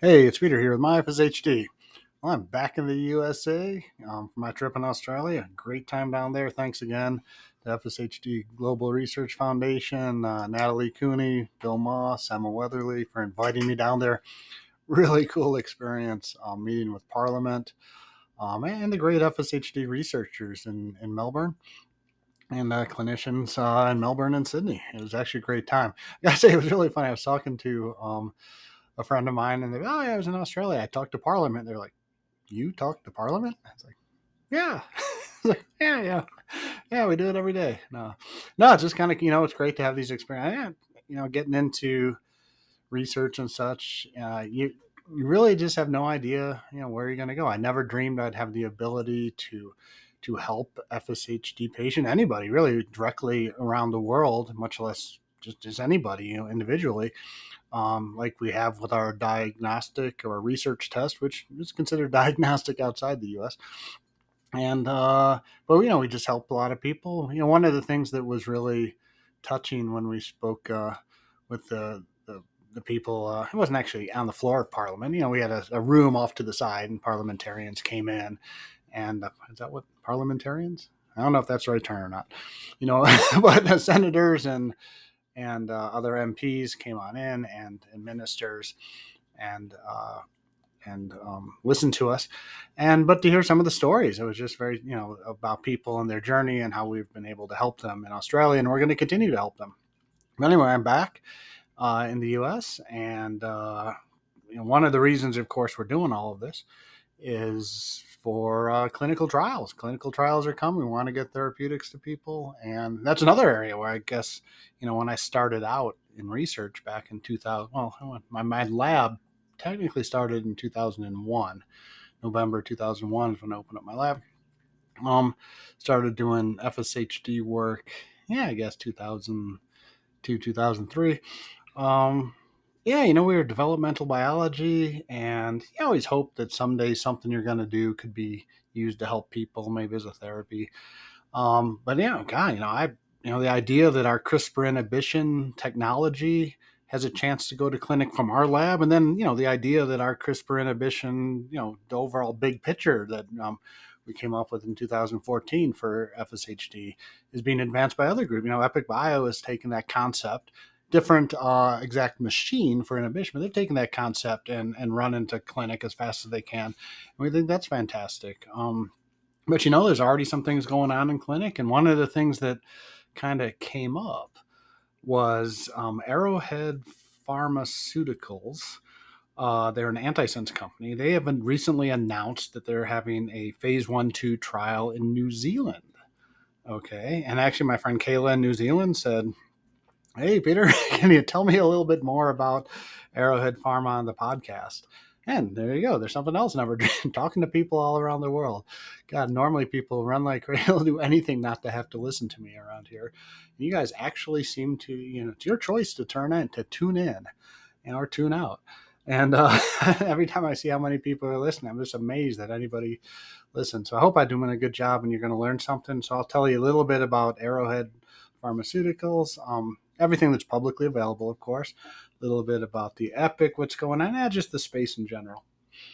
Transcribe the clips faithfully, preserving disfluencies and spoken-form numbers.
Hey, it's Peter here with my F S H D. Well, I'm back in the U S A um, for my trip in Australia. Great time down there. Thanks again to F S H D Global Research Foundation, uh, Natalie Cooney, Bill Moss, Emma Weatherly for inviting me down there. Really cool experience um, meeting with Parliament um, and the great F S H D researchers in, in Melbourne and uh, clinicians uh, in Melbourne and Sydney. It was actually a great time. I gotta say, it was really funny. I was talking to um, a friend of mine, and they, oh yeah, I was in Australia. I talked to Parliament. They're like, you talk to Parliament? I was like, yeah. like, yeah, yeah, yeah. We do it every day. No, no, it's just kind of you know, it's great to have these experiences. You know, getting into research and such. Uh, you you really just have no idea, you know, where you're going to go. I never dreamed I'd have the ability to to help F S H D patient anybody really directly around the world, much less just just anybody, you know, individually um, like we have with our diagnostic or research test, which is considered diagnostic outside the U S. And, uh, but, you know, we just helped a lot of people. You know, one of the things that was really touching when we spoke uh, with the, the, the people, uh, it wasn't actually on the floor of Parliament. You know, we had a, a room off to the side and parliamentarians came in. And uh, is that what parliamentarians? I don't know if that's the right term or not. You know, but the senators and and uh, other M Ps came on in and, and ministers and uh, and um, listened to us, and but to hear some of the stories, it was just very you know about people and their journey and how we've been able to help them in Australia, and we're going to continue to help them. But anyway, I'm back uh, in the U S, and uh, you know, one of the reasons, of course, we're doing all of this is for uh, clinical trials. Clinical trials are coming. We want to get therapeutics to people. And that's another area where I guess, you know, when I started out in research back in two thousand, well, my, my lab technically started in two thousand one. November two thousand one is when I opened up my lab. Um, started doing F S H D work, yeah, I guess two thousand two, two thousand three. Um, yeah, you know, we were developmental biology, and you always hope that someday something you're going to do could be used to help people, maybe as a therapy. Um, but yeah, God, you know, I, you know, the idea that our CRISPR inhibition technology has a chance to go to clinic from our lab, and then you know, the idea that our CRISPR inhibition, you know, the overall big picture that um, we came up with in two thousand fourteen for F S H D is being advanced by other groups. You know, Epic Bio has taken that concept, different uh, exact machine for inhibition, but they've taken that concept and and run into clinic as fast as they can. And we think that's fantastic. Um, but you know, there's already some things going on in clinic, and one of the things that kind of came up was um, Arrowhead Pharmaceuticals. Uh, they're an antisense company. They have been recently announced that they're having a phase one two trial in New Zealand. Okay, and actually, my friend Kayla in New Zealand said, "Hey, Peter, can you tell me a little bit more about Arrowhead Pharma on the podcast?" And there you go. There's something else never talking to people all around the world. God, normally people run like crazy, they'll do anything not to have to listen to me around here. You guys actually seem to, you know, it's your choice to turn in, to tune in, you know, or tune out. And uh, every time I see how many people are listening, I'm just amazed that anybody listens. So I hope I'm doing a good job and you're going to learn something. So I'll tell you a little bit about Arrowhead Pharmaceuticals. Um, everything that's publicly available, of course, a little bit about the Epic, what's going on, and just the space in general.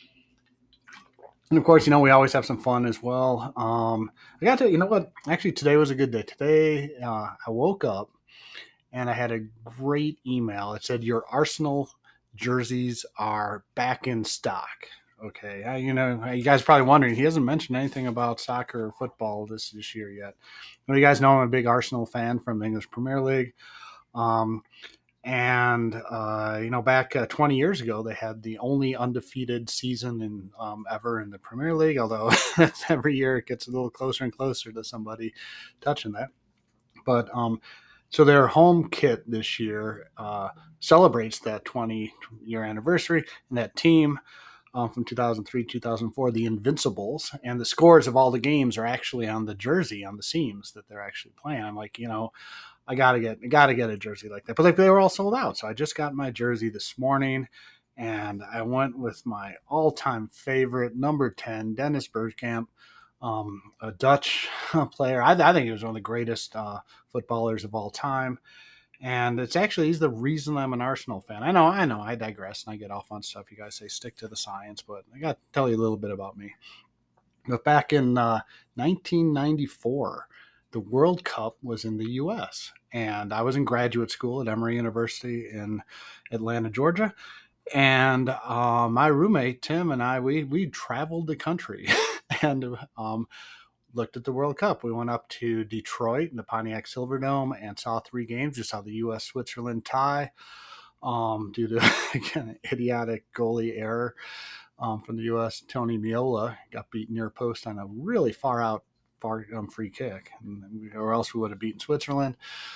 And of course, you know, we always have some fun as well. Um, I got to, you know what, actually today was a good day. Today uh, I woke up and I had a great email. It said, your Arsenal jerseys are back in stock. Okay, I, you know, you guys are probably wondering, he hasn't mentioned anything about soccer or football this, this year yet. Well, you guys know I'm a big Arsenal fan from the English Premier League. Um, and, uh, you know, back uh, twenty years ago, they had the only undefeated season in um, ever in the Premier League, although every year it gets a little closer and closer to somebody touching that. But um, so their home kit this year uh, celebrates that twenty-year anniversary, and that team um, from two thousand three, two thousand four, the Invincibles, and the scores of all the games are actually on the jersey, on the seams that they're actually playing. I'm like, you know, I gotta get, I gotta get a jersey like that. But like they were all sold out, so I just got my jersey this morning, and I went with my all-time favorite number ten, Dennis Bergkamp, um, a Dutch player. I, I think he was one of the greatest uh, footballers of all time. And it's actually he's the reason I'm an Arsenal fan. I know, I know, I digress and I get off on stuff. You guys say stick to the science, but I got to tell you a little bit about me. But back in uh, nineteen ninety-four, the World Cup was in the U S, and I was in graduate school at Emory University in Atlanta, Georgia. And uh, my roommate Tim and I, we we traveled the country and um, looked at the World Cup. We went up to Detroit in the Pontiac Silverdome and saw three games. We saw the U S Switzerland tie um, due to again idiotic goalie error um, from the U S. Tony Meola got beat near post on a really far out far um, free kick, or else we would have beaten Switzerland.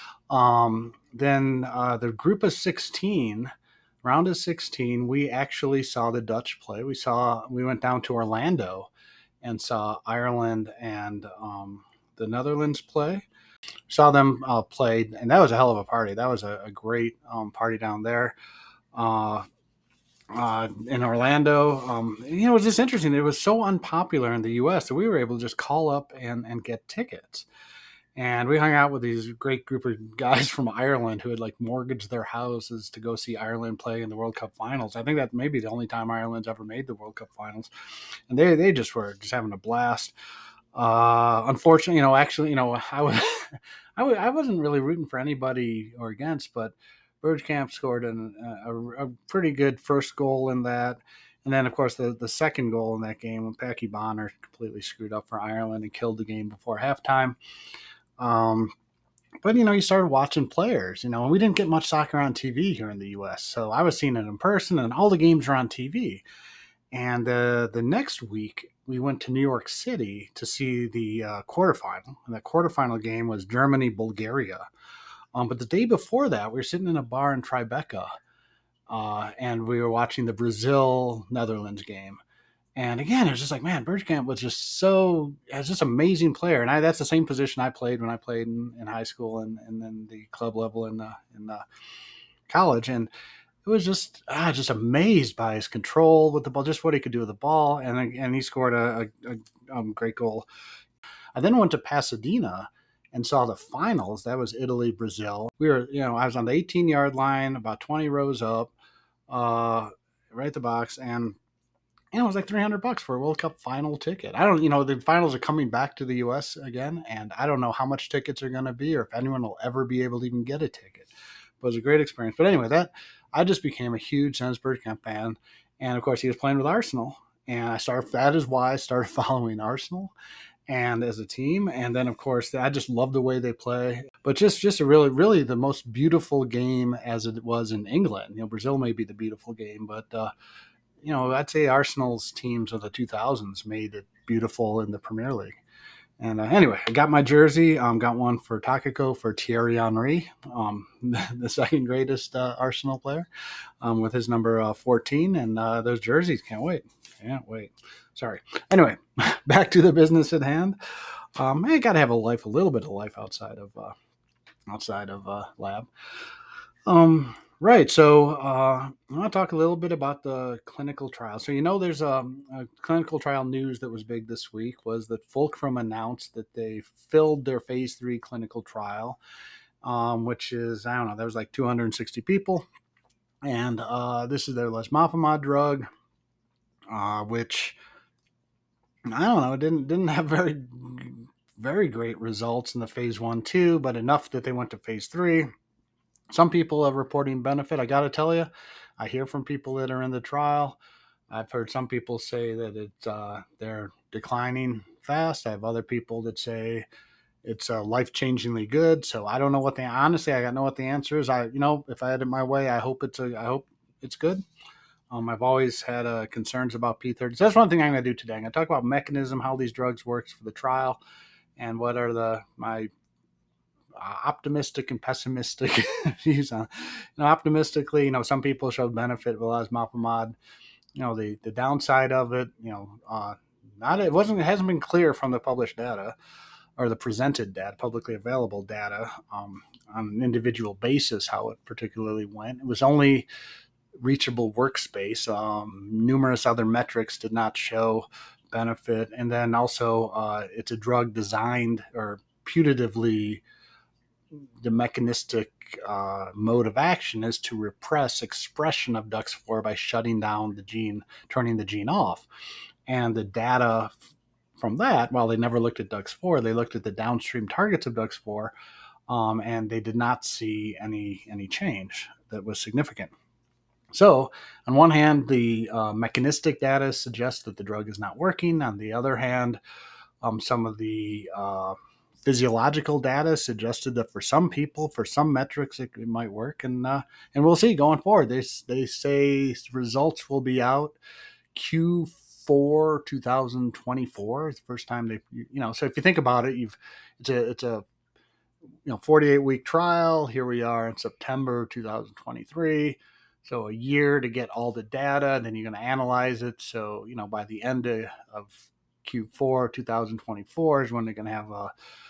Um, then uh, the group of sixteen, round of sixteen, we actually saw the Dutch play. We saw we went down to Orlando and saw Ireland and um, the Netherlands play. Saw them uh, play, and that was a hell of a party. That was a, a great um, party down there. Uh, uh, in Orlando. Um, you know, it was just interesting. It was so unpopular in the U S that we were able to just call up and, and get tickets. And we hung out with these great group of guys from Ireland who had like mortgaged their houses to go see Ireland play in the World Cup finals. I think that may be the only time Ireland's ever made the World Cup finals. And they, they just were just having a blast. Uh, unfortunately, you know, actually, you know, I was, I, w- I wasn't really rooting for anybody or against, but Bergkamp scored an, a, a pretty good first goal in that. And then, of course, the, the second goal in that game when Packie Bonner completely screwed up for Ireland and killed the game before halftime. Um, but, you know, you started watching players, you know, and we didn't get much soccer on T V here in the U S. So I was seeing it in person, and all the games are on T V. And uh, the next week, we went to New York City to see the uh, quarterfinal. And the quarterfinal game was Germany-Bulgaria. Um, but the day before that, we were sitting in a bar in Tribeca, uh, and we were watching the Brazil-Netherlands game. And again, it was just like, man, Bergkamp was just so, was just amazing player. And I, that's the same position I played when I played in, in high school and, and then the club level in, uh, in uh, college. And it was just, ah, just amazed by his control with the ball, just what he could do with the ball. And, and he scored a, a, a um, great goal. I then went to Pasadena and saw the finals. That was Italy, Brazil. We were, you know, I was on the eighteen yard line, about twenty rows up, uh, right at the box. And you know, it was like three hundred bucks for a World Cup final ticket. I don't, you know, the finals are coming back to the U S again, and I don't know how much tickets are going to be or if anyone will ever be able to even get a ticket. But it was a great experience. But anyway, that I just became a huge Dennis Bergkamp fan. And of course, he was playing with Arsenal. And I started, that is why I started following Arsenal and as a team. And then, of course, I just love the way they play. But just, just a really, really the most beautiful game as it was in England. You know, Brazil may be the beautiful game, but, uh, you know, I'd say Arsenal's teams of the two thousands made it beautiful in the Premier League. And uh, anyway, I got my jersey. Um, got one for Takako for Thierry Henry, um, the second greatest uh, Arsenal player, um, with his number uh, fourteen. And uh, those jerseys, can't wait. Can't wait. Sorry. Anyway, back to the business at hand. Um, I got to have a life, a little bit of life outside of uh, outside of uh, lab. Um, right. So uh, I want to talk a little bit about the clinical trial. So, you know, there's a, a clinical trial news that was big this week was that Fulcrum announced that they filled their phase three clinical trial, um, which is, I don't know, there was like two hundred sixty people. And uh, this is their lesmapimod drug, uh, which, I don't know, didn't didn't have very, very great results in the phase one, two, but enough that they went to phase three. Some people are reporting benefit. I got to tell you, I hear from people that are in the trial. I've heard some people say that it's uh, they're declining fast. I have other people that say it's uh, life-changingly good. So I don't know what the honestly I don't know what the answer is. I you know if I had it my way, I hope it's a I hope it's good. Um, I've always had uh, concerns about P thirty. So that's one thing I'm going to do today. I'm going to talk about mechanism, how these drugs works for the trial, and what are the my Uh, optimistic and pessimistic views on. You know, optimistically, you know, some people showed benefit with lesmapimod. You know, the the downside of it, you know, uh, not it wasn't it hasn't been clear from the published data or the presented data, publicly available data, um, on an individual basis how it particularly went. It was only reachable workspace. Um, numerous other metrics did not show benefit, and then also uh, it's a drug designed or putatively the mechanistic uh, mode of action is to repress expression of D U X four by shutting down the gene, turning the gene off. And the data from that, while they never looked at D U X four, they looked at the downstream targets of D U X four, um, and they did not see any any change that was significant. So, on one hand, the uh, mechanistic data suggests that the drug is not working. On the other hand, um, some of the uh, physiological data suggested that for some people, for some metrics, it, it might work, and uh, and we'll see going forward. They they say results will be out Q four twenty twenty-four. It's the first time they, you know. So if you think about it, you've it's a it's a you know forty-eight week trial. Here we are in September twenty twenty-three. So a year to get all the data, and then you're going to analyze it. So, you know, by the end of, of Q four twenty twenty-four is when they're going to have a,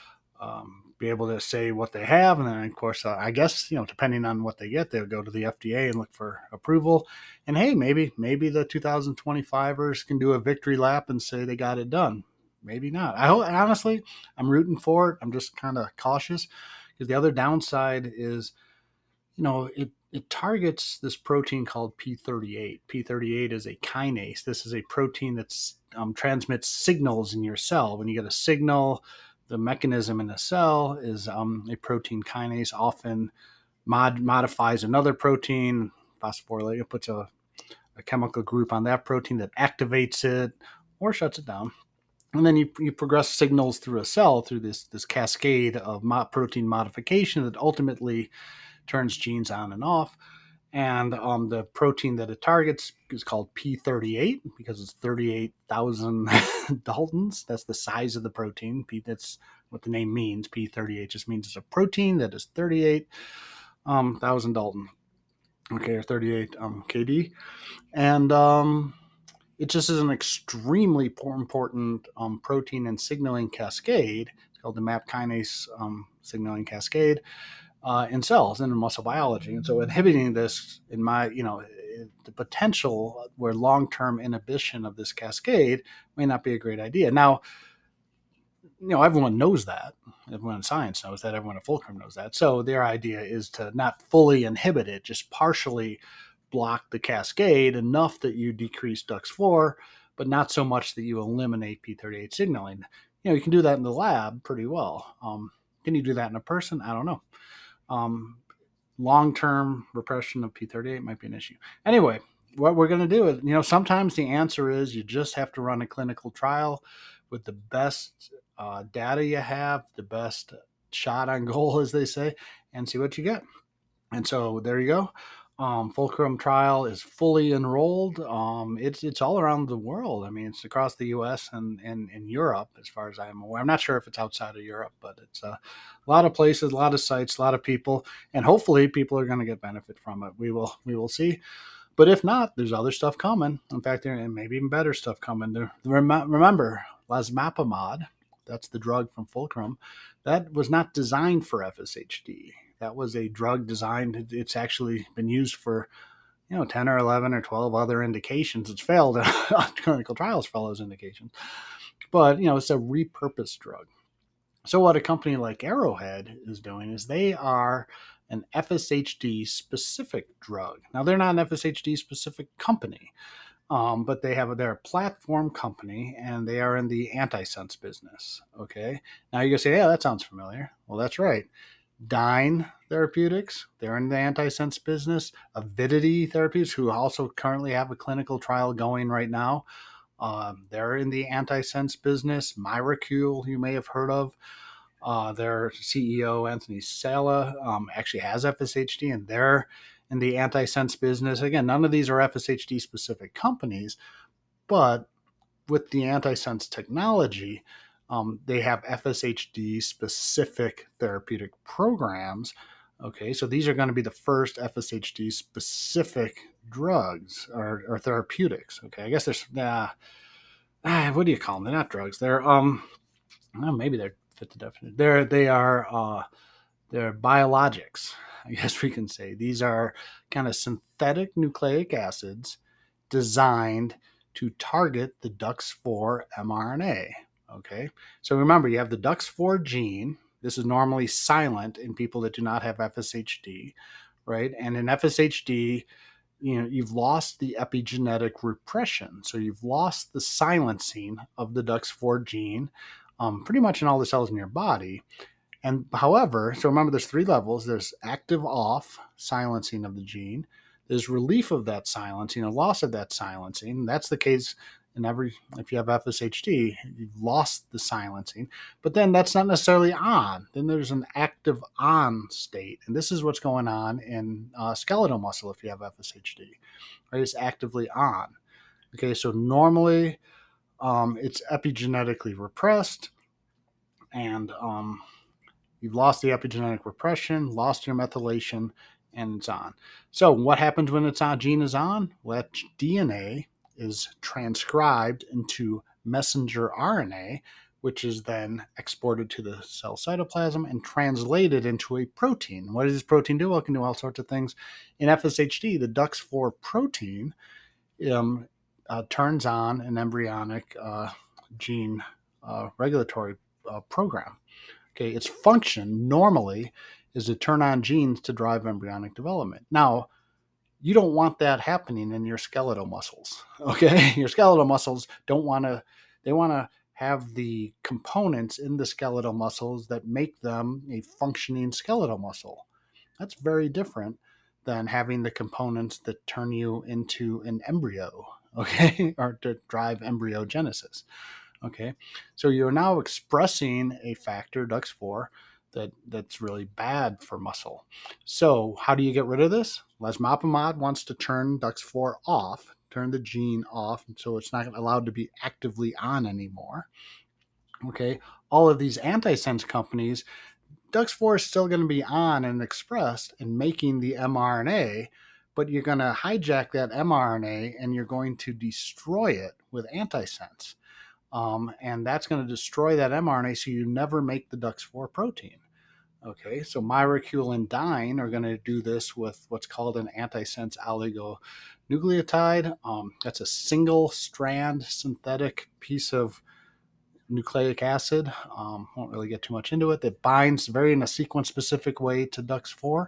um, be able to say what they have. And then, of course, uh, I guess, you know, depending on what they get, they'll go to the F D A and look for approval. And hey, maybe, maybe the twenty twenty-fivers can do a victory lap and say they got it done. Maybe not. I hope, honestly, I'm rooting for it. I'm just kind of cautious because the other downside is, you know, it, it targets this protein called P thirty-eight. P thirty-eight is a kinase. This is a protein that um, transmits signals in your cell. When you get a signal, the mechanism in the cell is um, a protein kinase often mod- modifies another protein, phosphorylate, it puts a, a chemical group on that protein that activates it or shuts it down. And then you, you progress signals through a cell through this, this cascade of mo- protein modification that ultimately turns genes on and off. And um, the protein that it targets is called P thirty-eight because it's thirty-eight thousand daltons. That's the size of the protein. P, that's what the name means. P thirty-eight just means it's a protein that is thirty-eight thousand um, dalton. Okay, or thirty-eight um, K D. And um, it just is an extremely important um, protein and signaling cascade. It's called the MAP kinase um, signaling cascade. Uh, in cells and in muscle biology. And so inhibiting this, in my, you know, the potential where long-term inhibition of this cascade may not be a great idea. Now, you know, everyone knows that. Everyone in science knows that. Everyone at Fulcrum knows that. So their idea is to not fully inhibit it, just partially block the cascade enough that you decrease D U X four, but not so much that you eliminate P thirty-eight signaling. You know, you can do that in the lab pretty well. Um, can you do that in a person? I don't know. Um, long-term repression of P thirty-eight might be an issue. Anyway, what we're going to do is, you know, sometimes the answer is you just have to run a clinical trial with the best uh, data you have, the best shot on goal, as they say, and see what you get. And so there you go. Um, Fulcrum trial is fully enrolled. Um, it's it's all around the world. I mean, it's across the U S and and in Europe, as far as I'm aware. I'm not sure if it's outside of Europe, but it's uh, a lot of places, a lot of sites, a lot of people, and hopefully people are going to get benefit from it. We will we will see. But if not, there's other stuff coming. In fact, there and maybe even better stuff coming. There, remember, lasmapimod, that's the drug from Fulcrum, that was not designed for F S H D. That was a drug designed. It's actually been used for, you know, ten or eleven or twelve other indications. It's failed on clinical trials for all those indications. But, you know, it's a repurposed drug. So what a company like Arrowhead is doing is they are an F S H D specific drug. Now, they're not an F S H D specific company, um, but they have they're a platform company, and they are in the antisense business. Okay. Now you're gonna say, yeah, that sounds familiar. Well, that's right. Dyne Therapeutics, they're in the antisense business. Avidity Therapeutics, who also currently have a clinical trial going right now, um, they're in the antisense business. Myracule, you may have heard of. Uh, their C E O, Anthony Sala, um, actually has F S H D, and they're in the antisense business. Again, none of these are F S H D specific companies, but with the antisense technology, um, they have F S H D specific therapeutic programs. Okay, so these are going to be the first F S H D specific drugs or, or therapeutics. Okay, I guess there's uh, ah, what do you call them? They're not drugs. They're um, well, maybe they're fit the definition. They're they are uh, they're biologics. I guess we can say these are kind of synthetic nucleic acids designed to target the D U X four mRNA. Okay, so remember, you have the D U X four gene, This is normally silent in people that do not have F S H D, right? And in F S H D, you know, you've lost the epigenetic repression. So you've lost the silencing of the D U X four gene um, pretty much in all the cells in your body. And however, so remember there's three levels. There's active off silencing of the gene. There's relief of that silencing, a loss of that silencing. That's the case in every, if you have F S H D, you've lost the silencing. But then that's not necessarily on. Then there's an active on state. And this is what's going on in uh, skeletal muscle if you have F S H D, right? It's actively on. Okay, so normally um, it's epigenetically repressed, and um, you've lost the epigenetic repression, lost your methylation, and it's on. So what happens when it's on, gene is on? Well, that D N A is transcribed into messenger R N A, which is then exported to the cell cytoplasm and translated into a protein. What does this protein do? Well, it can do all sorts of things. In F S H D, the D U X four protein um, uh, turns on an embryonic uh, gene uh, regulatory uh, program. Okay, its function normally is to turn on genes to drive embryonic development. Now, you don't want that happening in your skeletal muscles. Okay, your skeletal muscles don't want to, they want to have the components in the skeletal muscles that make them a functioning skeletal muscle. That's very different than having the components that turn you into an embryo, okay, or to drive embryogenesis. Okay, so you're now expressing a factor, D U X four, that, that's really bad for muscle. So how do you get rid of this? Lesmapimod wants to turn D U X four off, turn the gene off, so it's not allowed to be actively on anymore. Okay, all of these antisense companies, D U X four is still going to be on and expressed and making the mRNA, but you're going to hijack that mRNA and you're going to destroy it with antisense. Um, and that's going to destroy that mRNA, so you never make the D U X four protein. Okay, so Myricule and Dyne are going to do this with what's called an antisense oligonucleotide. Um, that's a single strand synthetic piece of nucleic acid. Um, won't really get too much into it. That binds very in a sequence-specific way to D U X four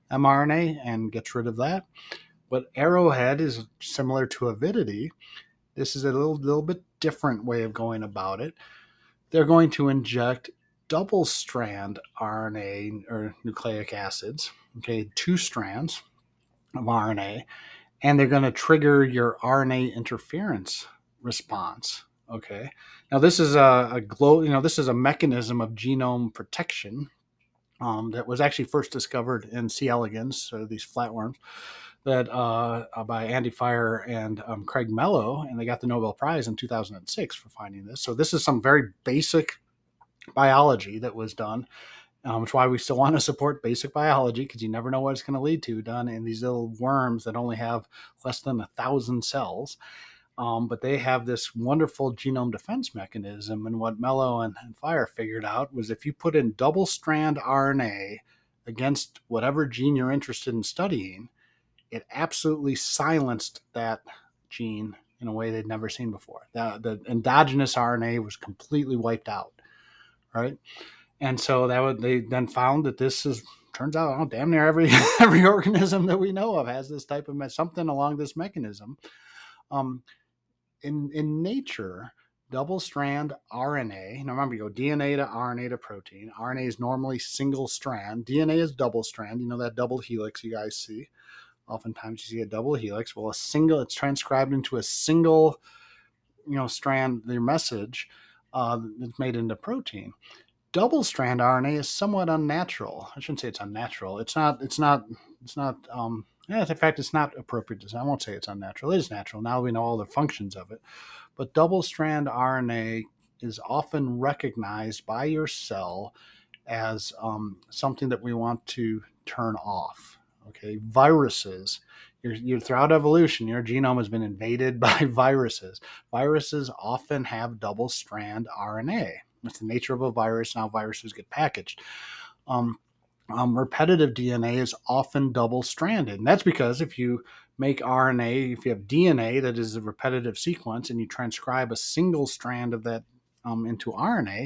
mRNA and gets rid of that. But Arrowhead is similar to Avidity. This is a little, little bit different way of going about it. They're going to inject double-strand R N A or nucleic acids, okay, two strands of R N A, and they're going to trigger your R N A interference response. Okay, now this is a, a glow, you know, this is a mechanism of genome protection um, that was actually first discovered in C. elegans, so these flatworms, that uh, by Andy Fire and um, Craig Mello, and they got the Nobel Prize in two thousand six for finding this. So this is some very basic biology that was done, um, which is why we still want to support basic biology, because you never know what it's going to lead to, done in these little worms that only have less than a thousand cells. Um, but they have this wonderful genome defense mechanism. And what Mello and, and Fire figured out was if you put in double strand R N A against whatever gene you're interested in studying, it absolutely silenced that gene in a way they'd never seen before. The, the endogenous R N A was completely wiped out, right? And so that would, they then found that this is, turns out, oh, damn near every every organism that we know of has this type of, something along this mechanism. Um, in, in nature, double strand R N A, now remember, you go D N A to R N A to protein. R N A is normally single strand. D N A is double strand. You know that double helix you guys see. Oftentimes you see a double helix. Well, a single, it's transcribed into a single, you know, strand, their message uh, that's made into protein. Double strand R N A is somewhat unnatural. I shouldn't say it's unnatural. It's not, it's not, it's not, um, yeah, in fact, it's not appropriate to say. I won't say it's unnatural. It is natural. Now we know all the functions of it. But double strand R N A is often recognized by your cell as um, something that we want to turn off. Okay, viruses. You're, you're, throughout evolution, your genome has been invaded by viruses. Viruses often have double-strand R N A. It's the nature of a virus. Now viruses get packaged. Um, um, repetitive D N A is often double-stranded, and that's because if you make R N A, if you have D N A that is a repetitive sequence, and you transcribe a single strand of that um, into R N A,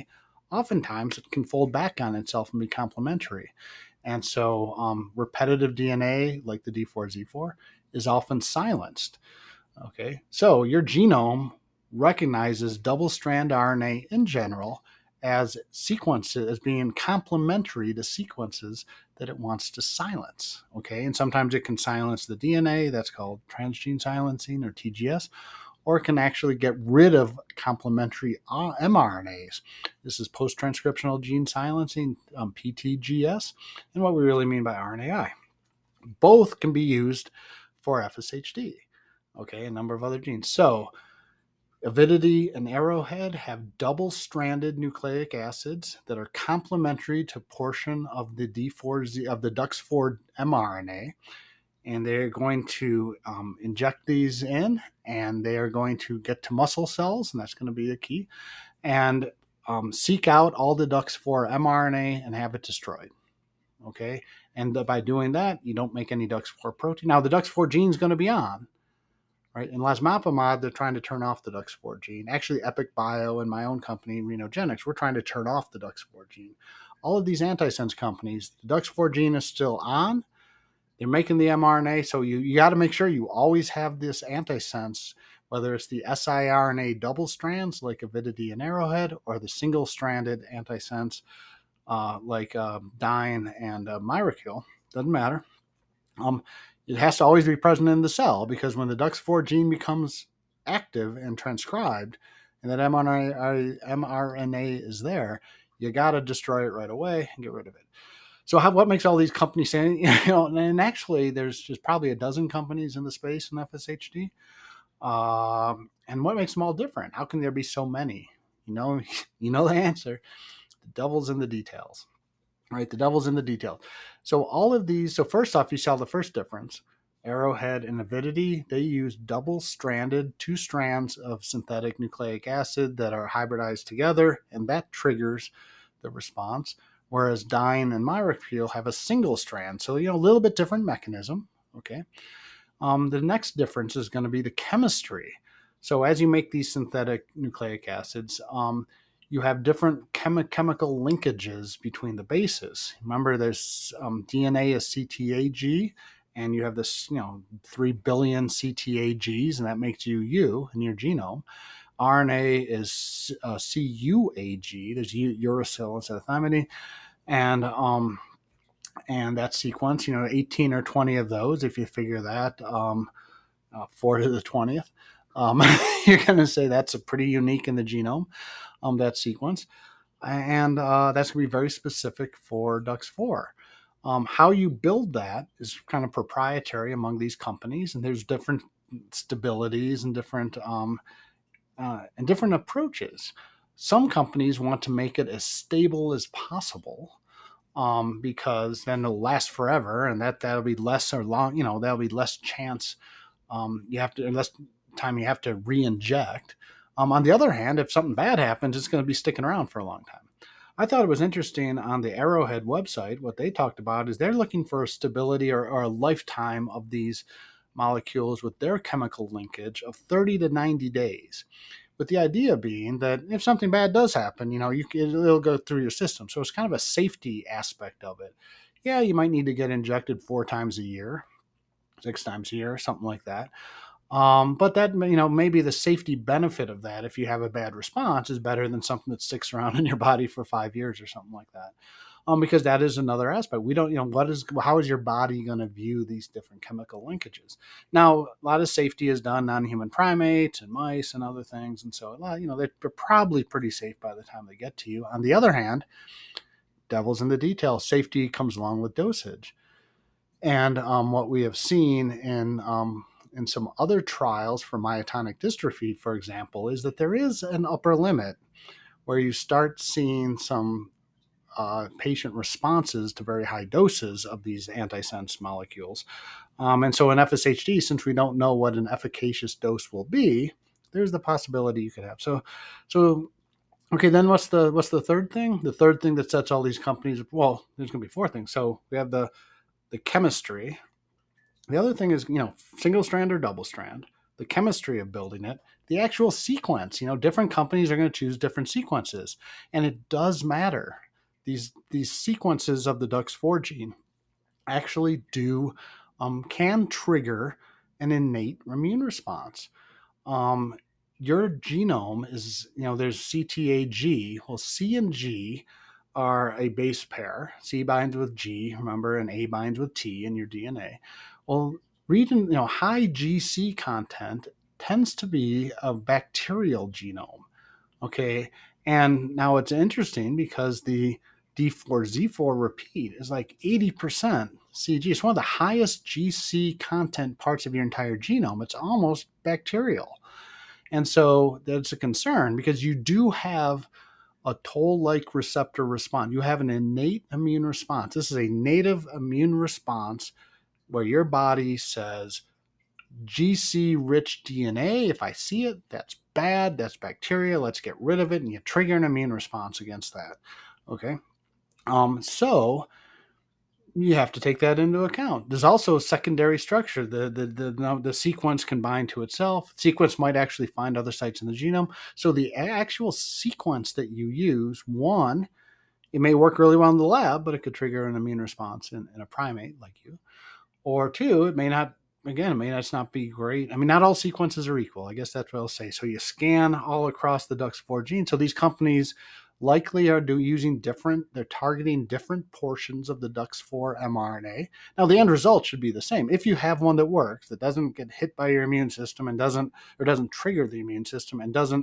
oftentimes it can fold back on itself and be complementary. And so um, repetitive D N A, like the D four Z four, is often silenced. Okay, so your genome recognizes double-strand R N A in general as sequences, as being complementary to sequences that it wants to silence. Okay, and sometimes it can silence the D N A, that's called transgene silencing or T G S, or it can actually get rid of complementary mRNAs. This is post-transcriptional gene silencing, um, P T G S, and what we really mean by R N A I. Both can be used for F S H D. Okay, a number of other genes. So Avidity and Arrowhead have double-stranded nucleic acids that are complementary to portion of the D four Z of the D U X four mRNA, and they're going to um, inject these in, and they are going to get to muscle cells, and that's going to be the key, and um, seek out all the D U X four mRNA and have it destroyed. Okay, and by doing that, you don't make any D U X four protein. Now, the D U X four gene is going to be on. Right? In losmapimod, they're trying to turn off the D U X four gene. Actually, Epic Bio and my own company, Renogenics, we're trying to turn off the D U X four gene. All of these antisense companies, the D U X four gene is still on. They're making the mRNA, so you, you got to make sure you always have this antisense, whether it's the siRNA double strands like Avidity and Arrowhead, or the single-stranded antisense uh, like uh, Dyne and uh, Myricule. Doesn't matter. Um, It has to always be present in the cell, because when the D U X four gene becomes active and transcribed, and that mRNA is there, you got to destroy it right away and get rid of it. So how, what makes all these companies say, you know, and actually there's just probably a dozen companies in the space in F S H D. Um, and what makes them all different? How can there be so many? You know, you know the answer. The devil's in the details. Right, the devil's in the details. So all of these, so first off, you saw the first difference. Arrowhead and Avidity, they use double-stranded, two strands of synthetic nucleic acid that are hybridized together, and that triggers the response. Whereas Dyne and Myricule have a single strand, so, you know, a little bit different mechanism, okay? Um, the next difference is going to be the chemistry. So as you make these synthetic nucleic acids, um, you have different chemi- chemical linkages between the bases. Remember, there's um, D N A is C T A G, and you have this, you know, three billion C T A Gs, and that makes you you in your genome. R N A is uh, C U A G. There's uracil instead of thymidine, and um, and that sequence, you know, eighteen or twenty of those. If you figure that, um, uh, four to the twentieth, um, you're going to say that's a pretty unique in the genome. Um, that sequence, and uh, that's going to be very specific for D U X four. Um, how you build that is kind of proprietary among these companies, and there's different stabilities and different um, uh, and different approaches. Some companies want to make it as stable as possible, um, because then it'll last forever, and that that'll be less or long, you know, that'll be less chance. Um, you have to less time you have to re-inject. Um, on the other hand, if something bad happens, it's going to be sticking around for a long time. I thought it was interesting on the Arrowhead website, what they talked about is they're looking for a stability or, or a lifetime of these molecules with their chemical linkage of thirty to ninety days. With the idea being that if something bad does happen, you know, you, it'll go through your system. So it's kind of a safety aspect of it. Yeah, you might need to get injected four times a year, six times a year, something like that. Um, but that, you know, maybe the safety benefit of that, if you have a bad response, is better than something that sticks around in your body for five years or something like that. Um, because that is another aspect. We don't, you know, what is, how is your body going to view these different chemical linkages? Now, a lot of safety is done on human primates and mice and other things. And so, you know, they're probably pretty safe by the time they get to you. On the other hand, devil's in the details. Safety comes along with dosage. And um, what we have seen in, um, in some other trials for myotonic dystrophy, for example, is that there is an upper limit where you start seeing some uh, patient responses to very high doses of these antisense molecules. Um, and so in F S H D, since we don't know what an efficacious dose will be, there's the possibility you could have. So, so okay, then what's the what's the third thing? The third thing that sets all these companies, well, there's going to be four things. So we have the the chemistry. The other thing is, you know, single strand or double strand. the chemistry of building it, the actual sequence. You know, different companies are going to choose different sequences, and it does matter. These these sequences of the D U X four gene actually do um, can trigger an innate immune response. Um, your genome is, you know, there's C T A G. Well, C and G are a base pair. C binds with G, remember, and A binds with T in your D N A. Well, reading, you know, high G C content tends to be a bacterial genome. Okay. And now it's interesting because the D four Z four repeat is like eighty percent C G. It's one of the highest G C content parts of your entire genome. It's almost bacterial. And so that's a concern because you do have a toll-like receptor response. You have an innate immune response. This is a native immune response where your body says, G C-rich D N A, if I see it, that's bad, that's bacteria, let's get rid of it, and you trigger an immune response against that. Okay? Um, so you have to take that into account. There's also a secondary structure. The, the, the, the sequence can bind to itself. The sequence might actually find other sites in the genome. So the actual sequence that you use, one, it may work really well in the lab, but it could trigger an immune response in, in a primate like you. Or two, it may not, again, it may just not be great. I mean, not all sequences are equal. I guess that's what I'll say. So you scan all across the D U X four gene. So these companies likely are do, using different, they're targeting different portions of the D U X four mRNA. Now, the end result should be the same. If you have one that works, that doesn't get hit by your immune system and doesn't, or doesn't trigger the immune system and doesn't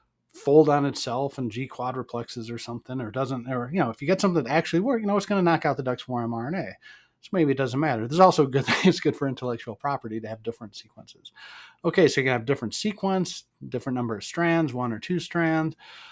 fold on itself and G quadruplexes or something, or doesn't, or, you know, if you get something that actually works, you know, it's going to knock out the D U X four mRNA. So maybe it doesn't matter. There's also a good thing. It's good for intellectual property to have different sequences. Okay, so you can have different sequence, different number of strands, one or two strands,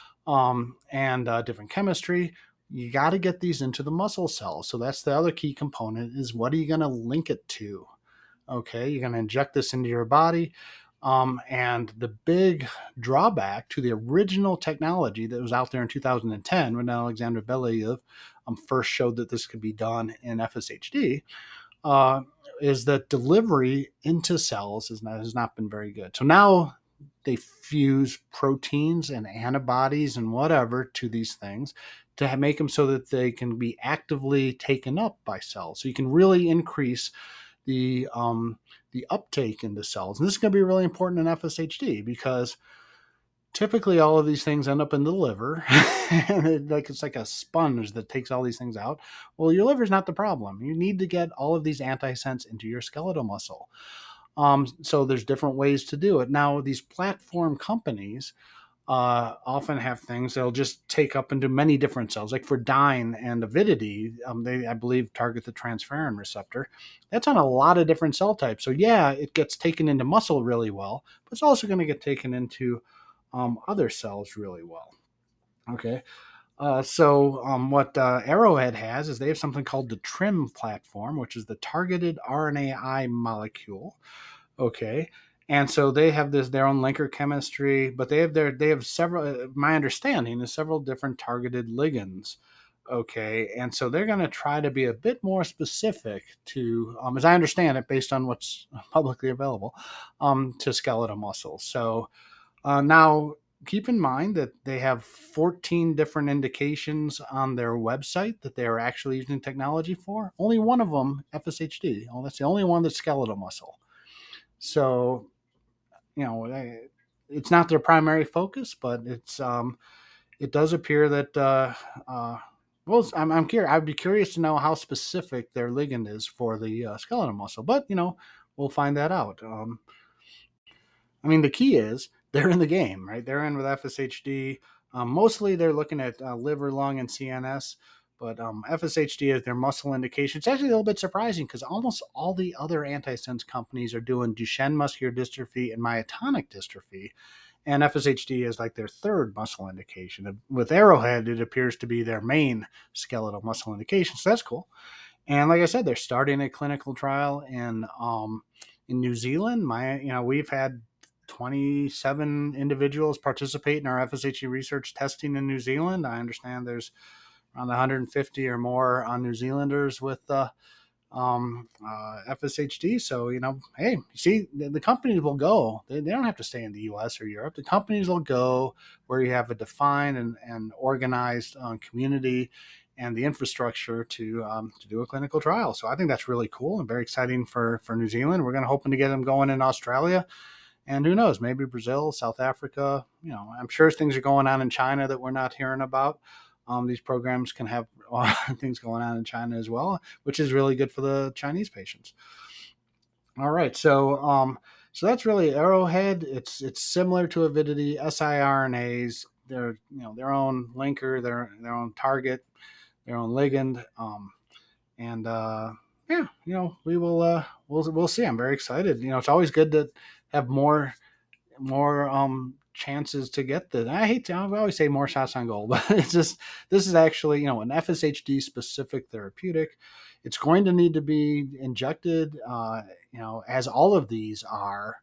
um, and uh, different chemistry. You got to get these into the muscle cells. So that's the other key component is what are you going to link it to? Okay, you're going to inject this into your body. Um, and the big drawback to the original technology that was out there in two thousand ten when Alexander Belyaev um, first showed that this could be done in F S H D uh, is that delivery into cells is not, has not been very good. So now they fuse proteins and antibodies and whatever to these things to make them so that they can be actively taken up by cells. So you can really increase the um, the uptake into cells. And this is going to be really important in F S H D because typically all of these things end up in the liver and it, like it's like a sponge that takes all these things out. Well, your liver is not the problem. You need to get all of these antisense into your skeletal muscle. Um, so there's different ways to do it. Now, these platform companies uh, often have things they'll just take up into many different cells. Like for Dyne and Avidity, um, they, I believe, target the transferrin receptor. That's on a lot of different cell types. So yeah, it gets taken into muscle really well, but it's also going to get taken into um, other cells really well. Okay. Uh, so um, what uh, Arrowhead has is they have something called the TRiM platform, which is the targeted R N A I molecule. Okay. And so they have this their own linker chemistry, but they have their they have several. My understanding is several different targeted ligands. Okay, and so they're going to try to be a bit more specific to, um, as I understand it, based on what's publicly available, um, to skeletal muscle. So uh, now keep in mind that they have fourteen different indications on their website that they are actually using technology for. Only one of them, F S H D. Oh, that's the only one that's skeletal muscle. So, you know, it's not their primary focus, but it's um, it does appear that uh, uh, well, I'm, I'm curious. I'd be curious to know how specific their ligand is for the uh, skeletal muscle, but you know, we'll find that out. Um, I mean, the key is they're in the game, right? They're in with F S H D. Um, mostly, they're looking at uh, liver, lung, and C N S. But um, F S H D is their muscle indication. It's actually a little bit surprising because almost all the other antisense companies are doing Duchenne muscular dystrophy and myotonic dystrophy. And F S H D is like their third muscle indication. With Arrowhead, it appears to be their main skeletal muscle indication. So that's cool. And like I said, they're starting a clinical trial in um, in New Zealand. My, you know, we've had twenty-seven individuals participate in our F S H D research testing in New Zealand. I understand there's around one hundred fifty or more on New Zealanders with uh, um, uh, F S H D. So, you know, hey, you see, the, the companies will go. They, they don't have to stay in the U S or Europe. The companies will go where you have a defined and, and organized um, community and the infrastructure to um, to do a clinical trial. So I think that's really cool and very exciting for, for New Zealand. We're going to hoping to get them going in Australia. And who knows, maybe Brazil, South Africa. You know, I'm sure things are going on in China that we're not hearing about. Um, these programs can have uh, things going on in China as well, which is really good for the Chinese patients. All right, so um, so that's really Arrowhead. It's it's similar to Avidity, siRNAs. They're you know their own linker, their their own target, their own ligand, um, and uh, yeah, you know we will uh, we'll we'll see. I'm very excited. You know, it's always good to have more more um chances to get the. I hate to I always say more shots on goal, but it's just this is actually you know an F S H D specific therapeutic. It's going to need to be injected, uh, you know, as all of these are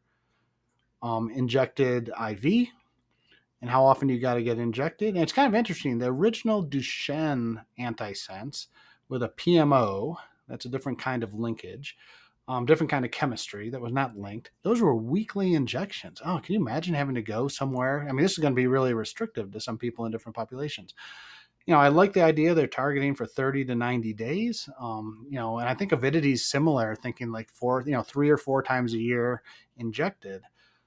um, injected I V. And how often you got to get injected. And it's kind of interesting. The original Duchenne antisense with a P M O, that's a different kind of linkage, um, different kind of chemistry that was not linked. Those were weekly injections. Oh, can you imagine having to go somewhere? I mean, this is going to be really restrictive to some people in different populations. You know, I like the idea they're targeting for thirty to ninety days. Um, you know, and I think Avidity is similar, thinking like four, you know, three or four times a year injected.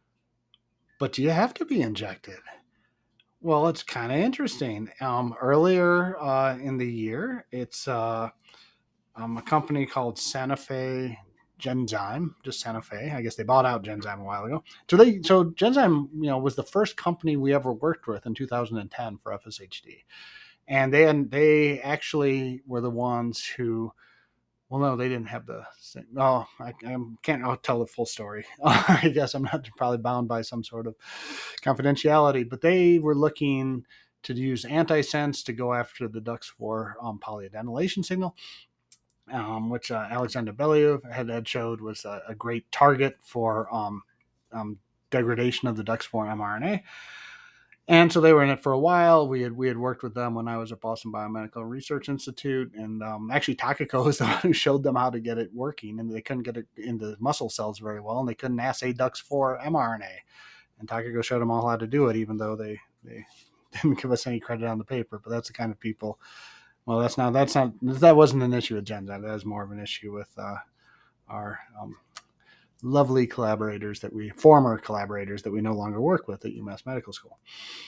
But do you have to be injected? Well, it's kind of interesting. Um, earlier uh, in the year, it's uh, um, a company called Santa Fe Genzyme, just Santa Fe. I guess they bought out Genzyme a while ago. So they, so Genzyme, you know, was the first company we ever worked with in two thousand ten for F S H D, and they and they actually were the ones who. Well, no, they didn't have the same. Oh, I, I can't. I'll tell the full story. I guess I'm not probably bound by some sort of confidentiality, but they were looking to use antisense to go after the D U X four um, polyadenylation signal, um, which uh, Alexander Belyaev had, had showed was a, a great target for um, um, degradation of the D U X four mRNA. And so they were in it for a while. We had we had worked with them when I was at Boston Biomedical Research Institute, and um, actually Takako is the one who showed them how to get it working, and they couldn't get it into muscle cells very well, and they couldn't assay D U X four mRNA. And Takako showed them all how to do it, even though they they didn't give us any credit on the paper. But that's the kind of people. Well, that's not that's not that wasn't an issue with Genzyme. That was more of an issue with uh, our um, lovely collaborators that we former collaborators that we no longer work with at UMass Medical School.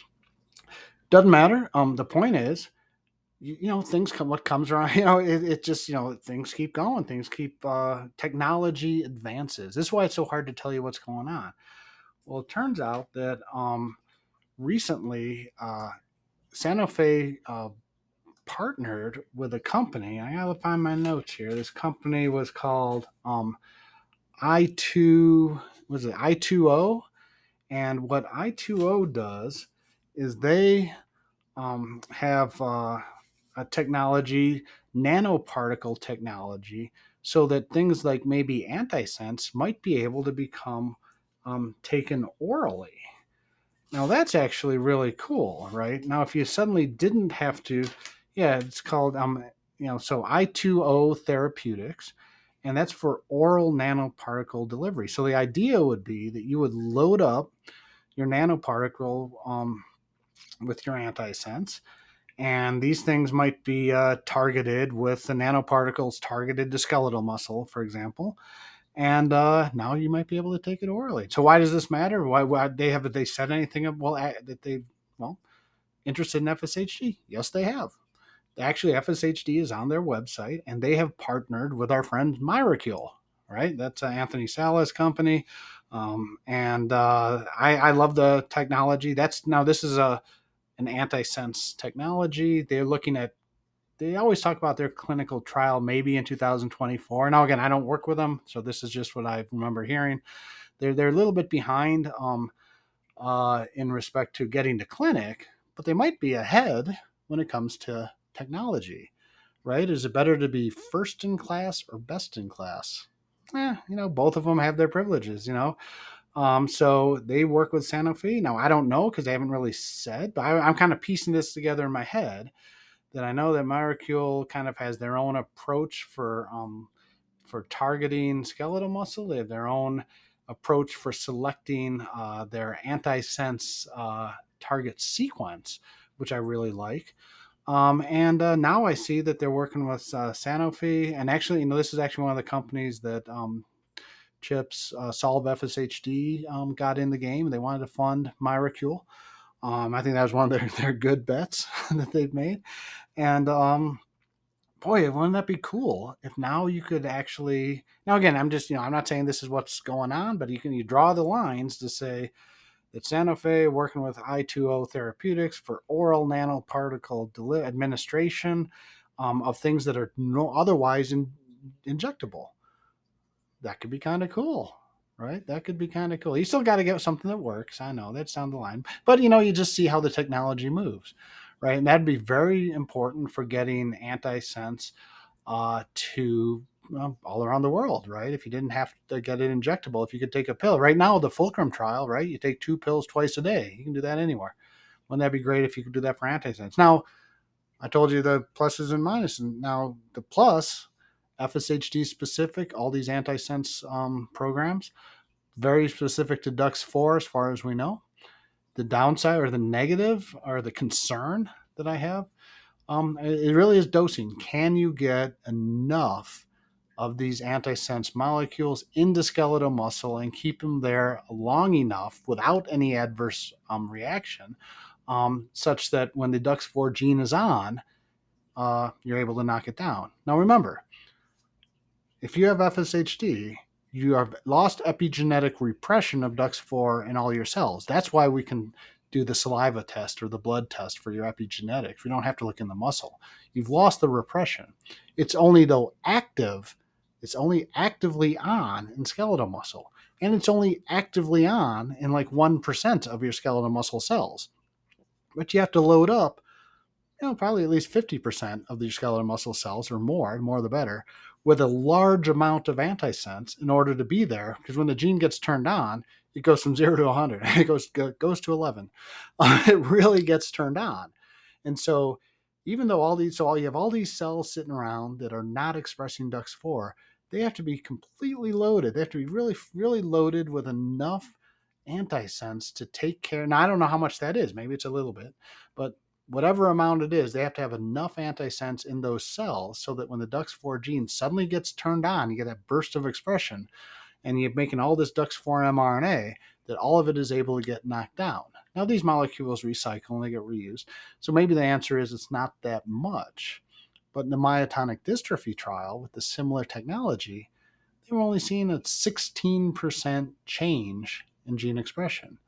Doesn't matter. Um, the point is, you, you know, things come. What comes around, you know, it, it just you know things keep going. Things keep uh, technology advances. This is why it's so hard to tell you what's going on. Well, it turns out that um, recently uh, Santa Fe uh, partnered with a company. I gotta find my notes here. This company was called um, I two. Was it I two O? And what I two O does is they um, have uh, a technology, nanoparticle technology, so that things like maybe antisense might be able to become um, taken orally. Now that's actually really cool, right? Now if you suddenly didn't have to, yeah, it's called um, you know, so I two O Therapeutics, and that's for oral nanoparticle delivery. So the idea would be that you would load up your nanoparticle um, with your antisense, and these things might be uh, targeted with the nanoparticles targeted to skeletal muscle, for example. And uh, now you might be able to take it orally. So why does this matter? Why, why they have they said anything of, well that they well interested in F S H D? Yes, they have. Actually, F S H D is on their website, and they have partnered with our friend Myracule. Right, that's uh, Anthony Sala's company, um, and uh, I, I love the technology. That's now this is a an antisense technology. They're looking at. They always talk about their clinical trial maybe in two thousand twenty-four. Now, again, I don't work with them, so this is just what I remember hearing. They're they're a little bit behind um, uh, in respect to getting to clinic, but they might be ahead when it comes to technology, right? Is it better to be first in class or best in class? Eh, you know, both of them have their privileges, you know. Um, so they work with Santa Fe. Now, I don't know because they haven't really said, but I, I'm kind of piecing this together in my head that I know that Myracule kind of has their own approach for um, for targeting skeletal muscle. They have their own approach for selecting uh, their antisense uh, target sequence, which I really like. Um, and uh, now I see that they're working with uh, Sanofi, and actually, you know, this is actually one of the companies that um, Chips uh, Solve F S H D um, got in the game. They wanted to fund Myracule. Um, I think that was one of their, their good bets that they've made. And um, boy, wouldn't that be cool if now you could actually, now again, I'm just, you know, I'm not saying this is what's going on, but you can, you draw the lines to say that Sanofi working with I two O Therapeutics for oral nanoparticle deli- administration um, of things that are no otherwise in, injectable. That could be kind of cool, right? That could be kind of cool. You still got to get something that works. I know that's down the line, but you know, you just see how the technology moves, right? And that'd be very important for getting antisense uh, to well, all around the world, right? If you didn't have to get it injectable, if you could take a pill. Right now, the Fulcrum trial, right? You take two pills twice a day. You can do that anywhere. Wouldn't that be great if you could do that for antisense? Now, I told you the pluses and minuses. Now, the plus, F S H D specific, all these antisense um, programs, very specific to DUX four as far as we know. The downside or the negative or the concern that I have, um, it really is dosing. Can you get enough of these antisense molecules into skeletal muscle and keep them there long enough without any adverse um, reaction, um, such that when the DUX four gene is on, uh, you're able to knock it down. Now remember, if you have F S H D, you have lost epigenetic repression of DUX four in all your cells. That's why we can do the saliva test or the blood test for your epigenetics. We don't have to look in the muscle. You've lost the repression. It's only though active, it's only actively on in skeletal muscle. And it's only actively on in like one percent of your skeletal muscle cells. But you have to load up, you know, probably at least fifty percent of your skeletal muscle cells or more, the more the better, with a large amount of antisense in order to be there. Because when the gene gets turned on, it goes from zero to one hundred. It goes goes to eleven. Uh, it really gets turned on. And so even though all these, so all you have all these cells sitting around that are not expressing DUX four, they have to be completely loaded. They have to be really, really loaded with enough antisense to take care. Now, I don't know how much that is. Maybe it's a little bit, but whatever amount it is, they have to have enough antisense in those cells so that when the DUX four gene suddenly gets turned on, you get that burst of expression, and you're making all this DUX four mRNA, that all of it is able to get knocked down. Now, these molecules recycle and they get reused. So maybe the answer is it's not that much. But in the myotonic dystrophy trial with the similar technology, they were only seeing a sixteen percent change in gene expression.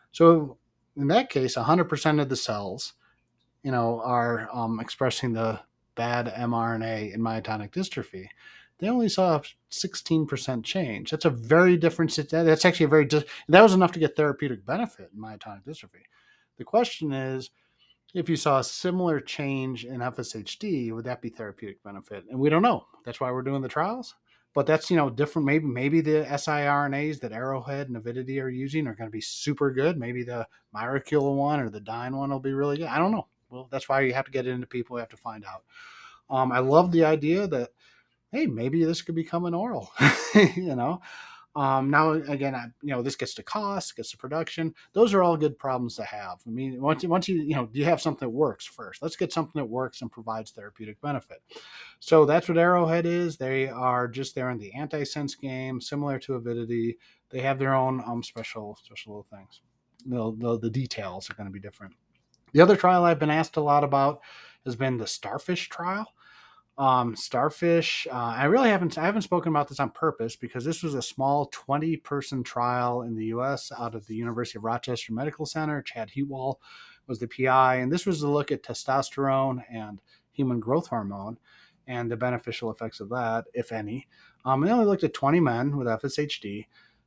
So in that case, one hundred percent of the cells, you know, are um, expressing the bad mRNA in myotonic dystrophy. They only saw a sixteen percent change. That's a very different. That's actually a very. That was enough to get therapeutic benefit in myotonic dystrophy. The question is, if you saw a similar change in F S H D, would that be therapeutic benefit? And we don't know. That's why we're doing the trials. But that's, you know, different. Maybe maybe the siRNAs that Arrowhead and Avidity are using are going to be super good. Maybe the Myracule one or the Dyne one will be really good. I don't know. Well, that's why you have to get into people. You have to find out. Um, I love the idea that, hey, maybe this could become an oral, you know. Um, now, again, I, you know, this gets to cost, gets to production. Those are all good problems to have. I mean, once you, once you, you know, you have something that works first. Let's get something that works and provides therapeutic benefit. So that's what Arrowhead is. They are just there in the antisense game, similar to Avidity. They have their own um, special, special little things. The, the, the details are going to be different. The other trial I've been asked a lot about has been the Starfish trial. Um, Starfish, uh, I really haven't, I haven't spoken about this on purpose because this was a small twenty person trial in the U S out of the University of Rochester Medical Center. Chad Heatwall was the P I, and this was a look at testosterone and human growth hormone and the beneficial effects of that, if any. Um, they only looked at twenty men with F S H D.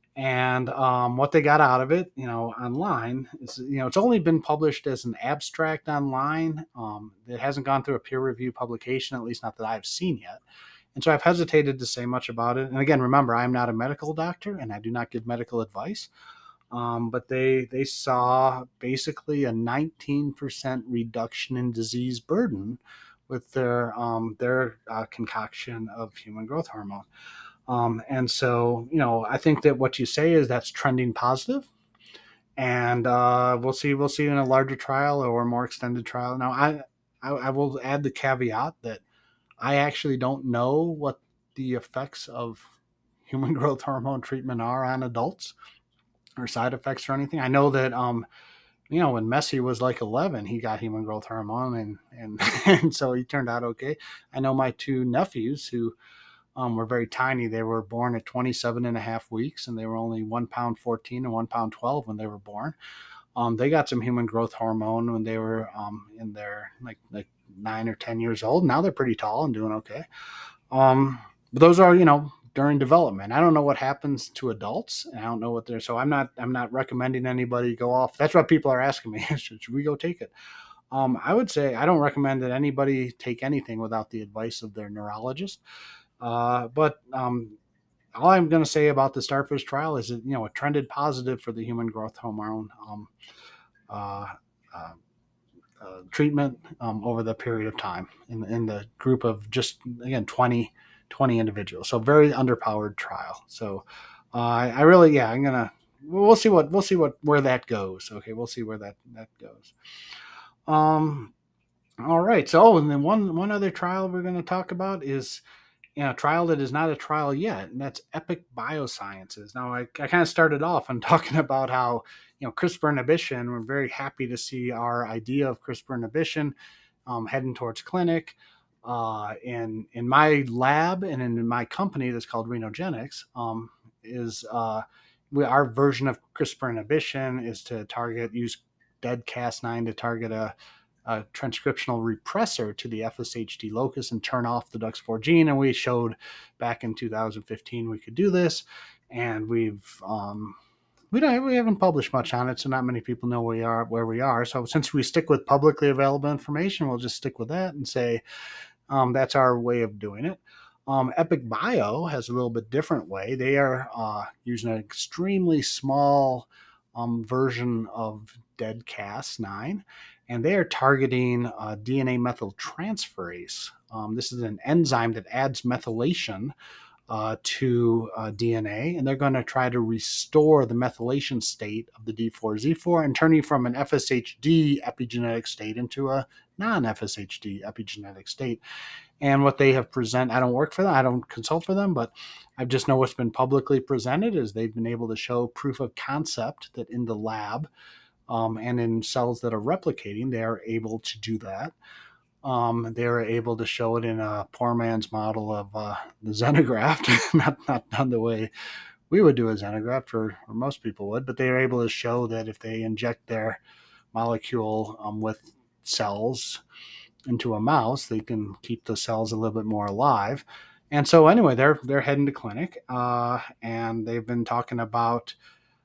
And um, what they got out of it, you know, online is, you know, it's only been published as an abstract online. Um, it hasn't gone through a peer review publication, at least not that I've seen yet. And so I've hesitated to say much about it. And again, remember, I'm not a medical doctor and I do not give medical advice. Um, but they they saw basically a nineteen percent reduction in disease burden with their um, their uh, concoction of human growth hormone. Um, and so, you know, I think that what you say is that's trending positive, and uh, we'll see. We'll see in a larger trial or a more extended trial. Now, I, I I will add the caveat that I actually don't know what the effects of human growth hormone treatment are on adults, or side effects or anything. I know that um, you know, when Messi was like eleven, he got human growth hormone, and and and so he turned out okay. I know my two nephews who um, were very tiny. They were born at twenty-seven and a half weeks, and they were only one pound fourteen and one pound twelve when they were born. Um, they got some human growth hormone when they were um, in their like like nine or ten years old. Now they're pretty tall and doing okay. Um, but those are, you know, during development. I don't know what happens to adults. And I don't know what they're. So I'm not I'm not recommending anybody go off. That's what people are asking me. should, should we go take it? Um, I would say I don't recommend that anybody take anything without the advice of their neurologist. Uh, but um, all I'm going to say about the Starfish trial is that, you know, it trended positive for the human growth hormone um, uh, uh, uh, treatment um, over the period of time in, in the group of just, again, twenty, twenty individuals. So very underpowered trial. So uh, I, I really, yeah, I'm going to, we'll see what, we'll see what, where that goes. Okay. We'll see where that, that goes. Um, all right. So, oh, and then one, one other trial we're going to talk about is, you know, a trial that is not a trial yet, and that's Epic Biosciences. Now, I, I kind of started off on talking about how, you know, CRISPR inhibition, we're very happy to see our idea of CRISPR inhibition um, heading towards clinic. Uh, in, in my lab and in my company that's called Renogenics, um, is uh, we, our version of CRISPR inhibition is to target, use dead Cas nine to target a a transcriptional repressor to the F S H D locus and turn off the D U X four gene. And we showed back in two thousand fifteen we could do this. And we've um, we don't we haven't published much on it, so not many people know where we are where we are. So since we stick with publicly available information, we'll just stick with that and say um, that's our way of doing it. Um, Epic Bio has a little bit different way. They are uh, using an extremely small um, version of dead Cas nine, and they are targeting uh, D N A methyltransferase. Um, this is an enzyme that adds methylation uh, to uh, D N A, and they're going to try to restore the methylation state of the D four Z four and turning from an F S H D epigenetic state into a non-F S H D epigenetic state. And what they have present, I don't work for them, I don't consult for them, but I just know what's been publicly presented is they've been able to show proof of concept that in the lab um, and in cells that are replicating, they are able to do that. Um, they were able to show it in a poor man's model of uh, the xenograft, not not done the way we would do a xenograft, or, or most people would, but they were able to show that if they inject their molecule um, with cells into a mouse, they can keep the cells a little bit more alive. And so anyway, they're they're heading to clinic, uh, and they've been talking about.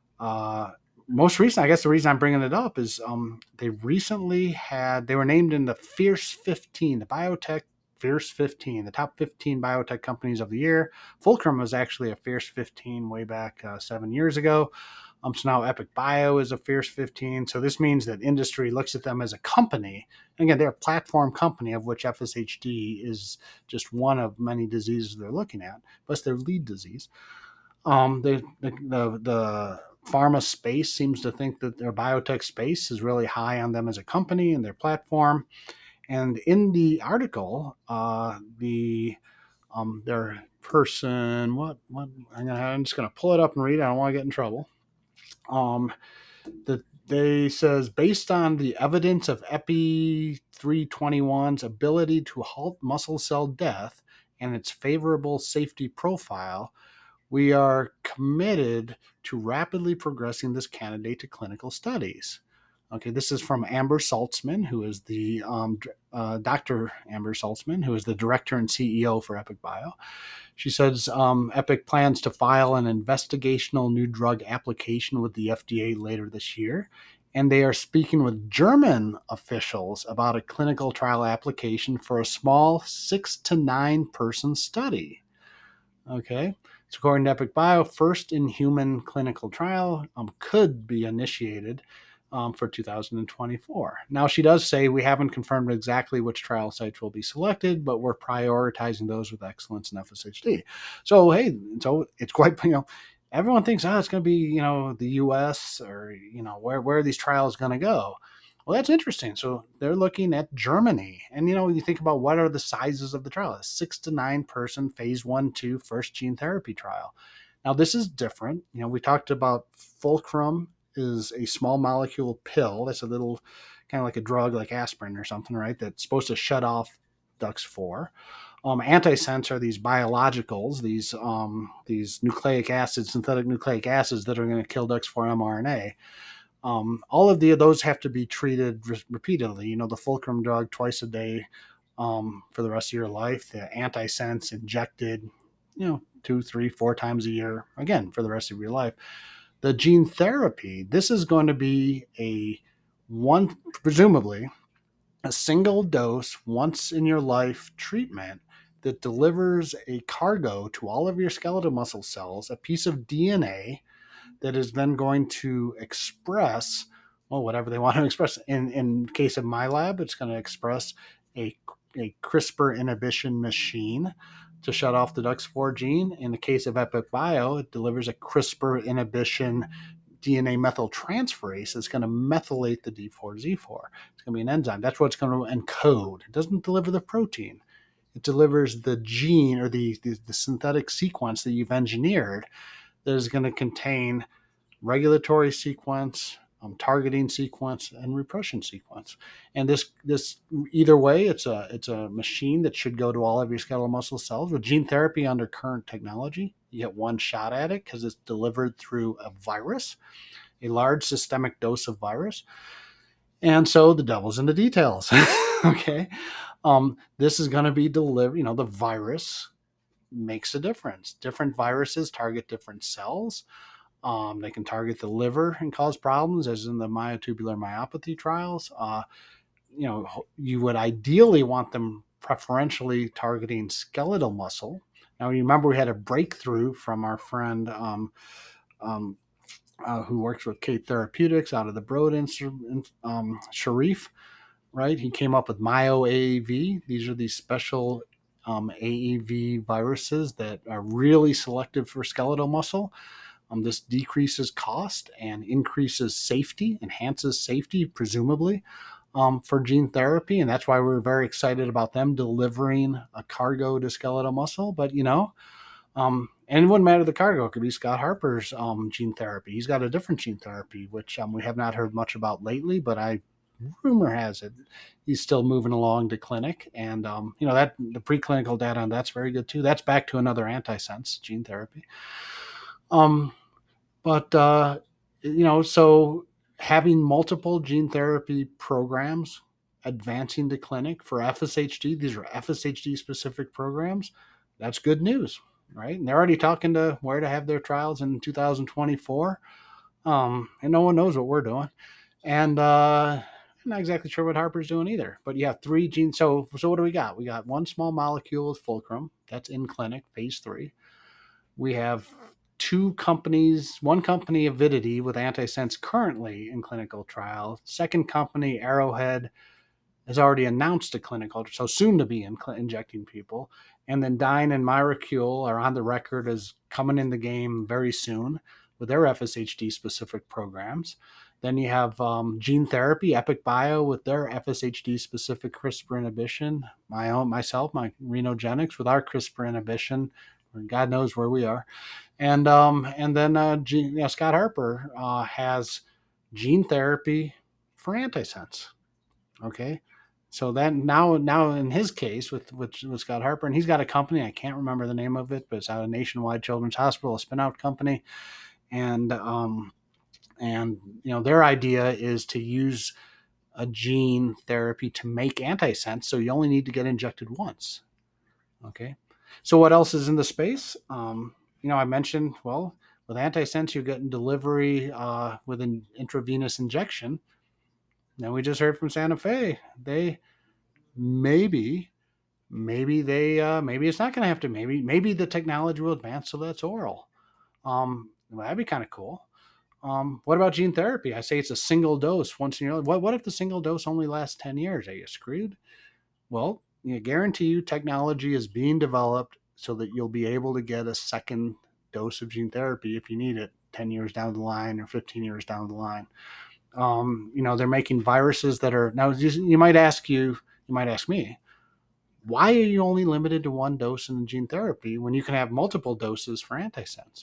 Uh, most recent, I guess the reason I'm bringing it up is um, they recently had, they were named in the Fierce fifteen, the biotech Fierce fifteen, the top fifteen biotech companies of the year. Fulcrum was actually a Fierce fifteen way back uh, seven years ago. Um, so now Epic Bio is a Fierce fifteen. So this means that industry looks at them as a company. And again, they're a platform company of which F S H D is just one of many diseases they're looking at, plus their lead disease. Um, the, the, the, the pharma space seems to think that their biotech space is really high on them as a company and their platform. And in the article, uh, the um, their person, what what I'm, gonna, I'm just going to pull it up and read it. I don't want to get in trouble. Um, that they says based on the evidence of Epi three twenty-one's ability to halt muscle cell death and its favorable safety profile, we are committed to rapidly progressing this candidate to clinical studies. Okay, this is from Amber Saltzman, who is the um, uh, Doctor Amber Saltzman, who is the director and C E O for Epic Bio. She says um, Epic plans to file an investigational new drug application with the F D A later this year, and they are speaking with German officials about a clinical trial application for a small six to nine person study. Okay. So according to Epic Bio, first in human clinical trial um, could be initiated um, for two thousand twenty-four. Now, she does say we haven't confirmed exactly which trial sites will be selected, but we're prioritizing those with excellence in F S H D. So, hey, so it's quite, you know, everyone thinks, oh, it's going to be, you know, the U S or, you know, where, where are these trials going to go? Well, that's interesting. So they're looking at Germany. And, you know, you think about what are the sizes of the trial? A six to nine person phase one, two first gene therapy trial. Now, this is different. You know, we talked about Fulcrum is a small molecule pill. That's a little kind of like a drug like aspirin or something, right? That's supposed to shut off D U X four. Um, antisense are these biologicals, these um, these nucleic acids, synthetic nucleic acids that are going to kill D U X four mRNA. Um, all of the those have to be treated re- repeatedly. You know, the Fulcrum drug twice a day um, for the rest of your life. The antisense injected, you know, two, three, four times a year, again, for the rest of your life. The gene therapy, this is going to be a one, presumably, a single dose, once in your life treatment that delivers a cargo to all of your skeletal muscle cells, a piece of D N A that is then going to express, well, whatever they want to express. In in case of my lab, it's going to express a, a CRISPR inhibition machine to shut off the D U X four gene. In the case of Epic Bio, it delivers a CRISPR inhibition D N A methyltransferase that's going to methylate the D four Z four. It's going to be an enzyme. That's what it's going to encode. It doesn't deliver the protein. It delivers the gene or the, the, the synthetic sequence that you've engineered that is going to contain regulatory sequence, um, targeting sequence, and repression sequence. And this this either way, it's a it's a machine that should go to all of your skeletal muscle cells. With gene therapy under current technology, you get one shot at it because it's delivered through a virus, a large systemic dose of virus. And so the devil's in the details. Okay. Um, this is going to be delivered, you know, the virus makes a difference. Different viruses target different cells. Um, they can target the liver and cause problems, as in the myotubular myopathy trials. Uh, you know, you would ideally want them preferentially targeting skeletal muscle. Now, you remember we had a breakthrough from our friend um, um, uh, who works with Kate Therapeutics out of the Broad Institute, um, Sharif, right? He came up with MyoAAV. These are these special um, A A V viruses that are really selective for skeletal muscle. Um, this decreases cost and increases safety, enhances safety, presumably, um, for gene therapy. And that's why we're very excited about them delivering a cargo to skeletal muscle. But, you know, um, and it wouldn't matter the cargo. It could be Scott Harper's um, gene therapy. He's got a different gene therapy, which um, we have not heard much about lately, but I rumor has it he's still moving along to clinic. And, um, you know, that the preclinical data on that's very good too. That's back to another antisense gene therapy. Um, but, uh, you know, so having multiple gene therapy programs advancing to clinic for F S H D, these are F S H D specific programs. That's good news, right? And they're already talking to where to have their trials in two thousand twenty-four. Um, and no one knows what we're doing. And, uh, I'm not exactly sure what Harper's doing either, but you have three genes. So, so what do we got? We got one small molecule with Fulcrum that's in clinic, phase three. We have two companies, one company, Avidity, with antisense currently in clinical trial. Second company, Arrowhead, has already announced a clinical, so soon to be in, injecting people. And then Dyne and Myricule are on the record as coming in the game very soon with their F S H D specific programs. Then you have um, gene therapy, Epic Bio with their F S H D specific CRISPR inhibition. My own, myself, my Renogenics with our CRISPR inhibition. God knows where we are. And um, and then uh, Gene, you know, Scott Harper uh, has gene therapy for antisense. Okay, so then now now in his case with, with with Scott Harper, and he's got a company, I can't remember the name of it, but it's out of Nationwide Children's Hospital, a spin out company, and um, and you know their idea is to use a gene therapy to make antisense, so you only need to get injected once. Okay, so what else is in the space? Um, you know, I mentioned, well, with antisense, you're getting delivery uh, with an intravenous injection. Now we just heard from Santa Fe. They maybe, maybe they, uh, maybe it's not going to have to. Maybe, maybe the technology will advance so that's oral. Um, well, that'd be kind of cool. Um, what about gene therapy? I say it's a single dose once in your life. What, what if the single dose only lasts ten years? Are you screwed? Well, I guarantee you technology is being developed so that you'll be able to get a second dose of gene therapy if you need it ten years down the line or fifteen years down the line. Um, you know, they're making viruses that are now you, you might ask you, you might ask me, why are you only limited to one dose in gene therapy when you can have multiple doses for antisense?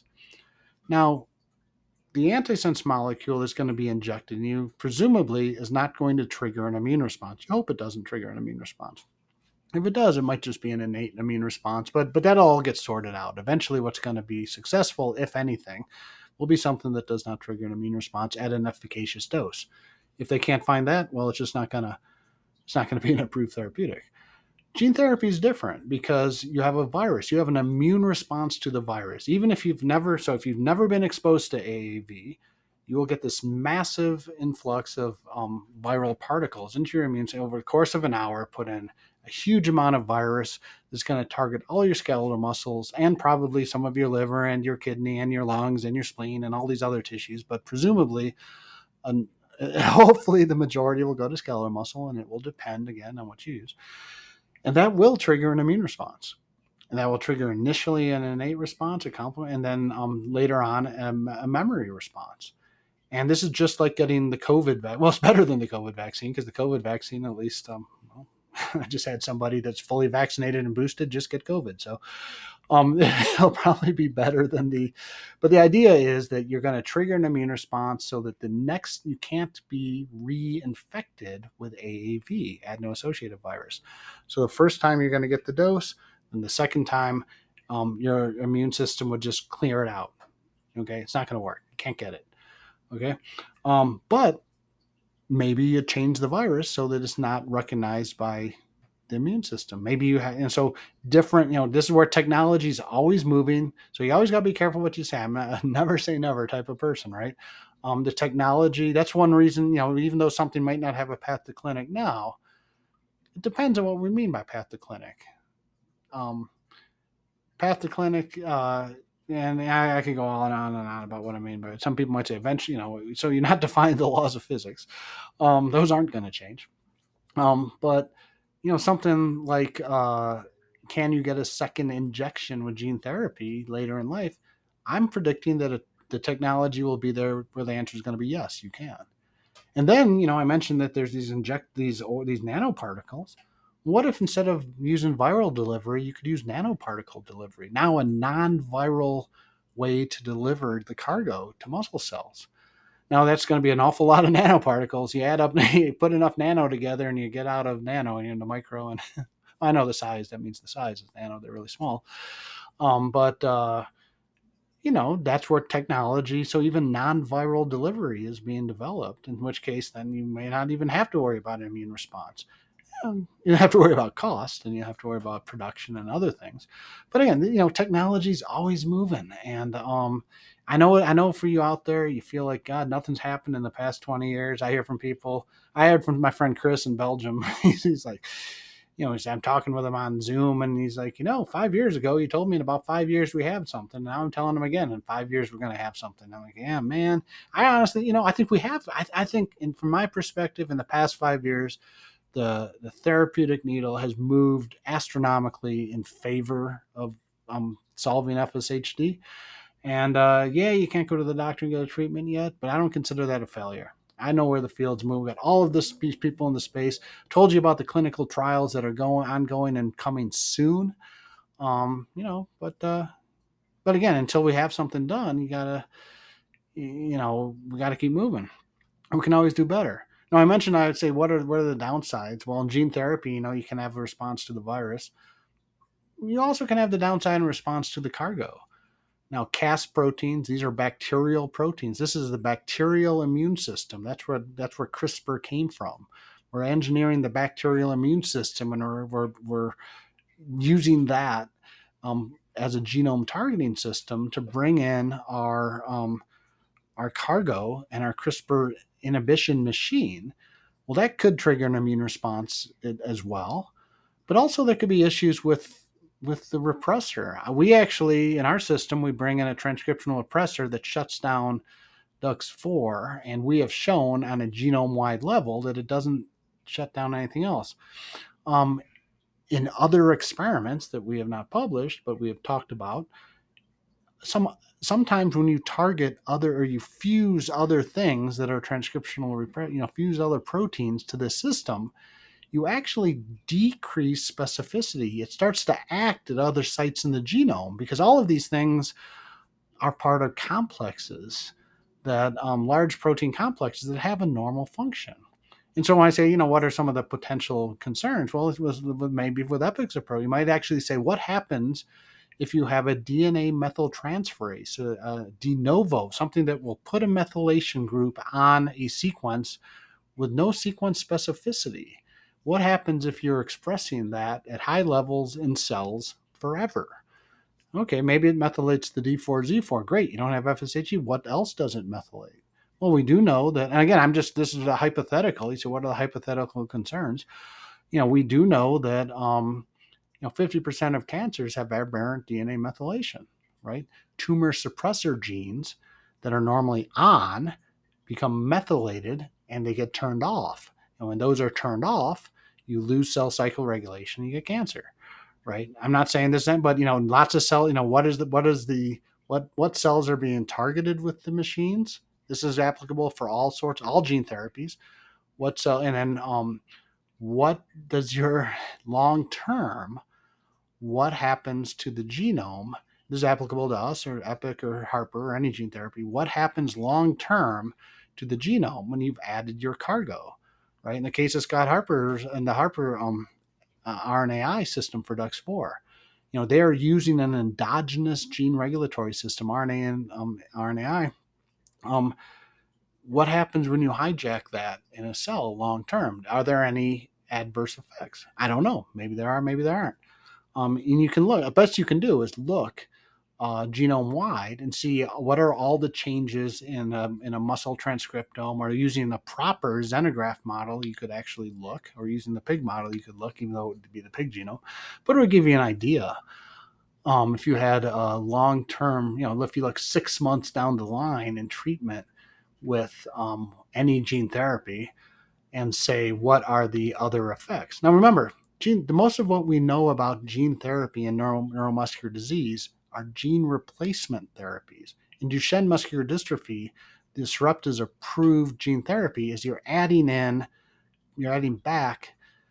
Now, the antisense molecule is going to be injected in you, presumably is not going to trigger an immune response. You hope it doesn't trigger an immune response. If it does, it might just be an innate immune response, but but that all gets sorted out. Eventually, what's going to be successful, if anything, will be something that does not trigger an immune response at an efficacious dose. If they can't find that, well, it's just not gonna it's not going to be an approved therapeutic. Gene therapy is different because you have a virus. You have an immune response to the virus. Even if you've never, so if you've never been exposed to A A V, you will get this massive influx of um, viral particles into your immune system over the course of an hour, put in a huge amount of virus that's going to target all your skeletal muscles and probably some of your liver and your kidney and your lungs and your spleen and all these other tissues. But presumably, um, hopefully the majority will go to skeletal muscle, and it will depend again on what you use. And that will trigger an immune response. And that will trigger initially an innate response, a complement, and then um, later on a, a memory response. And this is just like getting the COVID vaccine. Well, it's better than the COVID vaccine because the COVID vaccine, at least, um, well, I just had somebody that's fully vaccinated and boosted just get COVID. So um, it'll probably be better than the, but the idea is that you're going to trigger an immune response so that the next, you can't be reinfected with A A V, adeno-associated virus. So the first time you're going to get the dose, and the second time um, your immune system would just clear it out. Okay, it's not going to work. You can't get it. Okay, um, but maybe you change the virus so that it's not recognized by the immune system. Maybe you have, and so different, you know, this is where technology is always moving. So you always got to be careful what you say. I'm a never say never type of person, right? Um, the technology, that's one reason, you know, even though something might not have a path to clinic now, it depends on what we mean by path to clinic. Um, path to clinic, uh, and I, I could go on and on and on about what I mean, but some people might say eventually, you know, so you're not defying the laws of physics. Um, those aren't going to change. Um, but you know, something like uh, can you get a second injection with gene therapy later in life? I'm predicting that a, the technology will be there where the answer is going to be yes, you can. And then, you know, I mentioned that there's these inject these or these nanoparticles. What if instead of using viral delivery, you could use nanoparticle delivery? Now, a non-viral way to deliver the cargo to muscle cells. Now that's going to be an awful lot of nanoparticles. You add up, you put enough nano together, and you get out of nano and into micro. And I know the size. That means the size is nano. They're really small. Um, but uh, you know, that's where technology. So even non-viral delivery is being developed. In which case, then you may not even have to worry about an immune response. Um, you don't have to worry about cost, and you have to worry about production and other things. But again, you know, technology is always moving, and um, I know, I know, for you out there, you feel like God, nothing's happened in the past twenty years. I hear from people. I heard from my friend Chris in Belgium. He's like, you know, I'm talking with him on Zoom, and he's like, you know, five years ago, you told me in about five years we have something. Now I'm telling him again, in five years we're going to have something. I'm like, yeah, man. I honestly, you know, I think we have. I, I think, in from my perspective, in the past five years. The, the therapeutic needle has moved astronomically in favor of um, solving F S H D. And uh, yeah, you can't go to the doctor and get a treatment yet, but I don't consider that a failure. I know where the field's moving. Got all of this people in the space. Told you about the clinical trials that are going ongoing and coming soon. Um, you know, but uh, but again, until we have something done, you gotta, you know, we gotta keep moving. We can always do better. Now, I mentioned, I would say, what are what are the downsides? Well, in gene therapy, you know, you can have a response to the virus. You also can have the downside in response to the cargo. Now, Cas proteins, these are bacterial proteins. This is the bacterial immune system. That's where that's where CRISPR came from. We're engineering the bacterial immune system, and we're we're, we're using that um, as a genome targeting system to bring in our um, our cargo and our CRISPR inhibition machine. Well, that could trigger an immune response as well. But also there could be issues with with the repressor. We actually, in our system, we bring in a transcriptional repressor that shuts down D U X four, and we have shown on a genome-wide level that it doesn't shut down anything else. Um, in other experiments that we have not published, but we have talked about, some sometimes when you target other or you fuse other things that are transcriptional, you know, fuse other proteins to the system, you actually decrease specificity. It starts to act at other sites in the genome because all of these things are part of complexes that um, large protein complexes that have a normal function. And so when I say, you know, what are some of the potential concerns? Well, it was maybe with EPICS approach, you might actually say, what happens if you have a D N A methyltransferase, a, a de novo, something that will put a methylation group on a sequence with no sequence specificity? What happens if you're expressing that at high levels in cells forever? Okay, maybe it methylates the D four Z four. Great, you don't have F S H E. What else does it methylate? Well, we do know that, and again, I'm just, this is a hypothetical. You say, what are the hypothetical concerns? You know, we do know that, um, you know, fifty percent of cancers have aberrant D N A methylation, right? Tumor suppressor genes that are normally on become methylated and they get turned off. And when those are turned off, you lose cell cycle regulation, you get cancer, right? I'm not saying this, but, you know, lots of cell, you know, what is the, what is the, what, what cells are being targeted with the machines? This is applicable for all sorts, all gene therapies. What cell, and then um, what does your long-term, what happens to the genome? This is applicable to us or EPIC or Harper or any gene therapy. What happens long-term to the genome when you've added your cargo, right? In the case of Scott Harper and the Harper um, uh, R N A I system for D U X four, you know, they are using an endogenous gene regulatory system, R N A and um, R N A I. Um, what happens when you hijack that in a cell long-term? Are there any adverse effects? I don't know. Maybe there are, maybe there aren't. Um, and you can look, the best you can do is look uh, genome-wide and see what are all the changes in a, in a muscle transcriptome, or using the proper xenograft model, you could actually look, or using the pig model, you could look, even though it would be the pig genome, but it would give you an idea. Um, if you had a long-term, you know, if you look six months down the line in treatment with um, any gene therapy and say, what are the other effects? Now, remember, gene, the most of what we know about gene therapy and neuro, neuromuscular disease are gene replacement therapies. In Duchenne muscular dystrophy, the Sarepta's approved gene therapy is you're adding in, you're adding back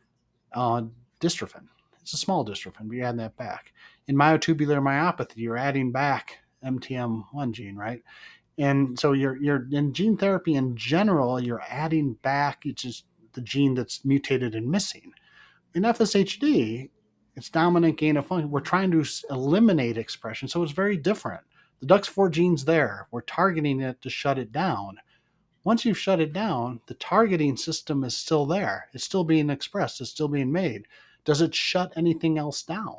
uh, dystrophin. It's a small dystrophin, but you're adding that back. In myotubular myopathy, you're adding back M T M one gene, right? And so you're you're in gene therapy in general, you're adding back, it's just the gene that's mutated and missing. In F S H D, it's dominant gain of function. We're trying to eliminate expression, so it's very different. The D U X four gene's there. We're targeting it to shut it down. Once you've shut it down, the targeting system is still there. It's still being expressed. It's still being made. Does it shut anything else down?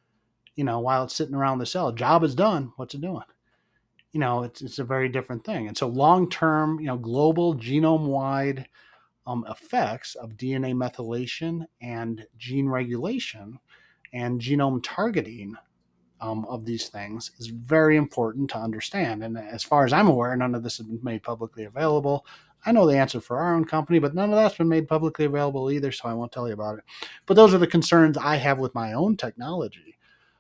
You know, while it's sitting around the cell, job is done. What's it doing? You know, it's it's a very different thing. And so long-term, you know, global genome-wide um, effects of D N A methylation and gene regulation and genome targeting um, of these things is very important to understand. And as far as I'm aware, none of this has been made publicly available. I know the answer for our own company, but none of that's been made publicly available either, so I won't tell you about it. But those are the concerns I have with my own technology,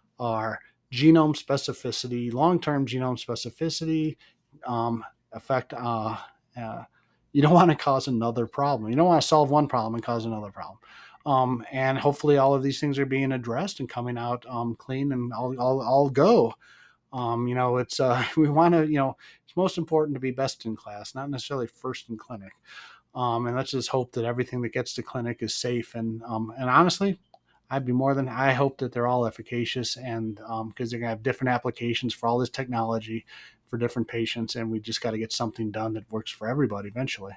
are genome specificity, long-term genome specificity, um, effect. Uh, uh, you don't want to cause another problem. You don't want to solve one problem and cause another problem. Um, and hopefully all of these things are being addressed and coming out um, clean and all, all, all go. Um, you know, it's uh, we want to, you know, it's most important to be best in class, not necessarily first in clinic. Um, and let's just hope that everything that gets to clinic is safe. And um, and honestly, I'd be more than, I hope that they're all efficacious, and because um, they're going to have different applications for all this technology for different patients, and we just got to get something done that works for everybody eventually.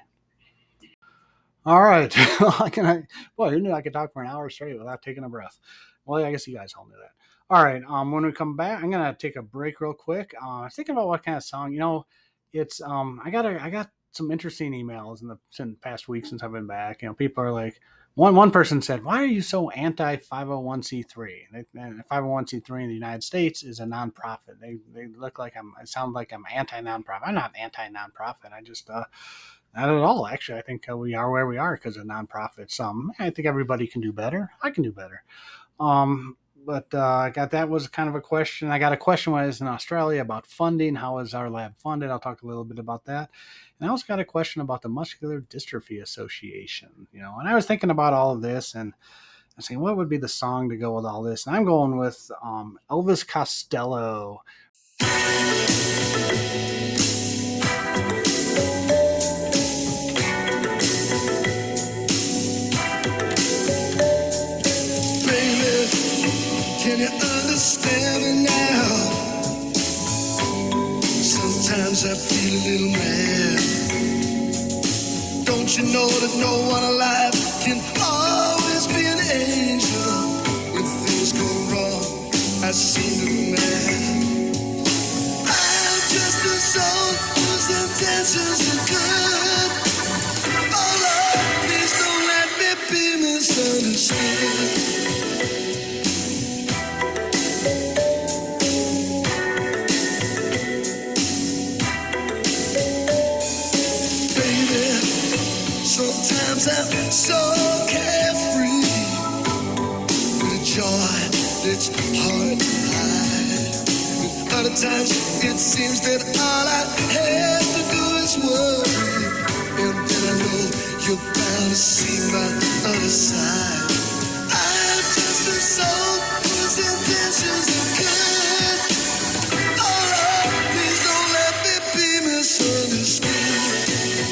All right. Can I, boy, who knew I could talk for an hour straight without taking a breath? Well, I guess you guys all knew that. All right. Um, when we come back, I'm going to take a break real quick. Uh, I was thinking about what kind of song, you know, it's, um, I got, a, I got some interesting emails in the, in the past week since I've been back. You know, people are like, one one person said, "Why are you so anti five oh one c three?" And five oh one c three in the United States is a nonprofit. They they look like I'm. It sounds like I'm anti nonprofit. I'm not anti nonprofit. I just uh, not at all. Actually, I think uh, we are where we are because of nonprofits. Um, I think everybody can do better. I can do better. Um, but uh, I got that was kind of a question. I got a question when I was in Australia about funding. How is our lab funded? I'll talk a little bit about that. And I also got a question about the Muscular Dystrophy Association. You know, and I was thinking about all of this and I was saying, what would be the song to go with all this? And I'm going with um, Elvis Costello. Can you understand me now? Sometimes I feel a little mad. Don't you know that no one alive can always be an angel? When things go wrong, I seem to be mad. I'm just a soul whose intentions are good. Oh Lord, please don't let me be misunderstood. Sometimes I'm so carefree with a joy that's hard to hide. And other times it seems that all I have to do is worry. And then I know you're bound to see my other side. I'm just a soul whose intentions are good. Oh Lord, please don't let me be misunderstood.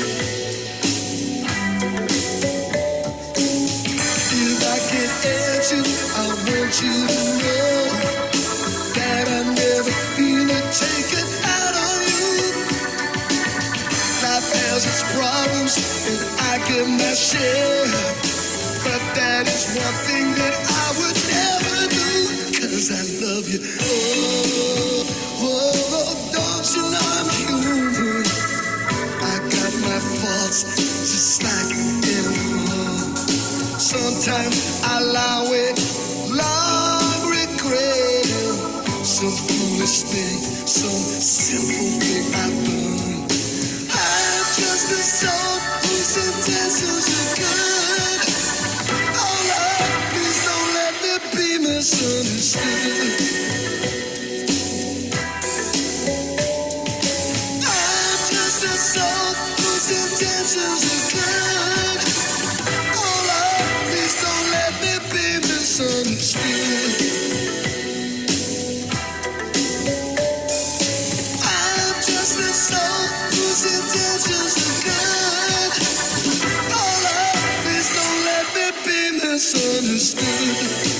I want you to know that I never feel it taken out on you. Life has its problems and I get my share, but that is one thing that I would never do, 'cause I love you. Oh, oh, don't you know I'm human? I got my faults just like anyone. Sometimes I lie awake, long regret some foolish thing, some simple thing I've done. I'm just a soul whose intentions are good. Oh Lord, please don't let me be misunderstood. I'm just a soul whose intentions are good. Oh Lord, please don't let me be misunderstood. I'm just a soul whose intentions are good. Oh Lord, please don't let me be misunderstood.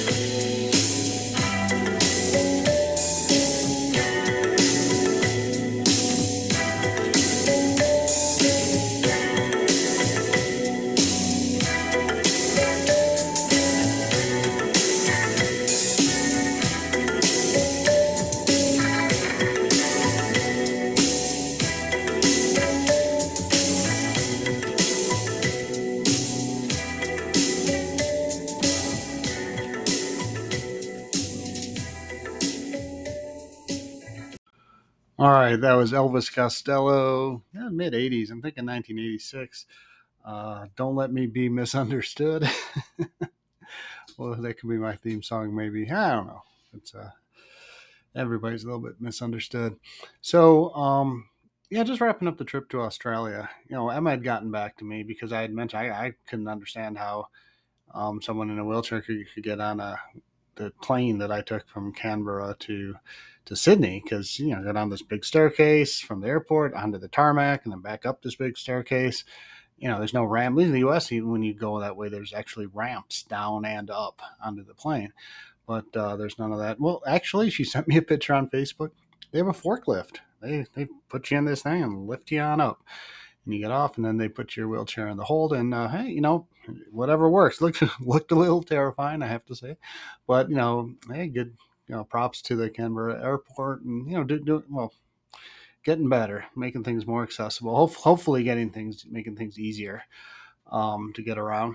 All right, that was Elvis Costello, yeah, mid eighties. I'm thinking nineteen eighty-six. Uh, Don't Let Me Be Misunderstood. Well, that could be my theme song, maybe. I don't know. It's uh, everybody's a little bit misunderstood. So, um, yeah, just wrapping up the trip to Australia. You know, Emma had gotten back to me because I had mentioned I, I couldn't understand how um, someone in a wheelchair could, could get on a the plane that I took from Canberra to to Sydney, because you know got on this big staircase from the airport onto the tarmac and then back up this big staircase. You know, there's no ramp. In the U S, even when you go that way, there's actually ramps down and up onto the plane, but uh, there's none of that. Well, actually, she sent me a picture on Facebook. They have a forklift. They they put you in this thing and lift you on up, and you get off, and then they put your wheelchair in the hold. And uh, hey, you know, whatever works. Looked looked a little terrifying, I have to say, but you know, hey, good. You know, props to the Canberra airport, and you know, do, do well. getting better, making things more accessible. Ho- hopefully, getting things making things easier um, to get around.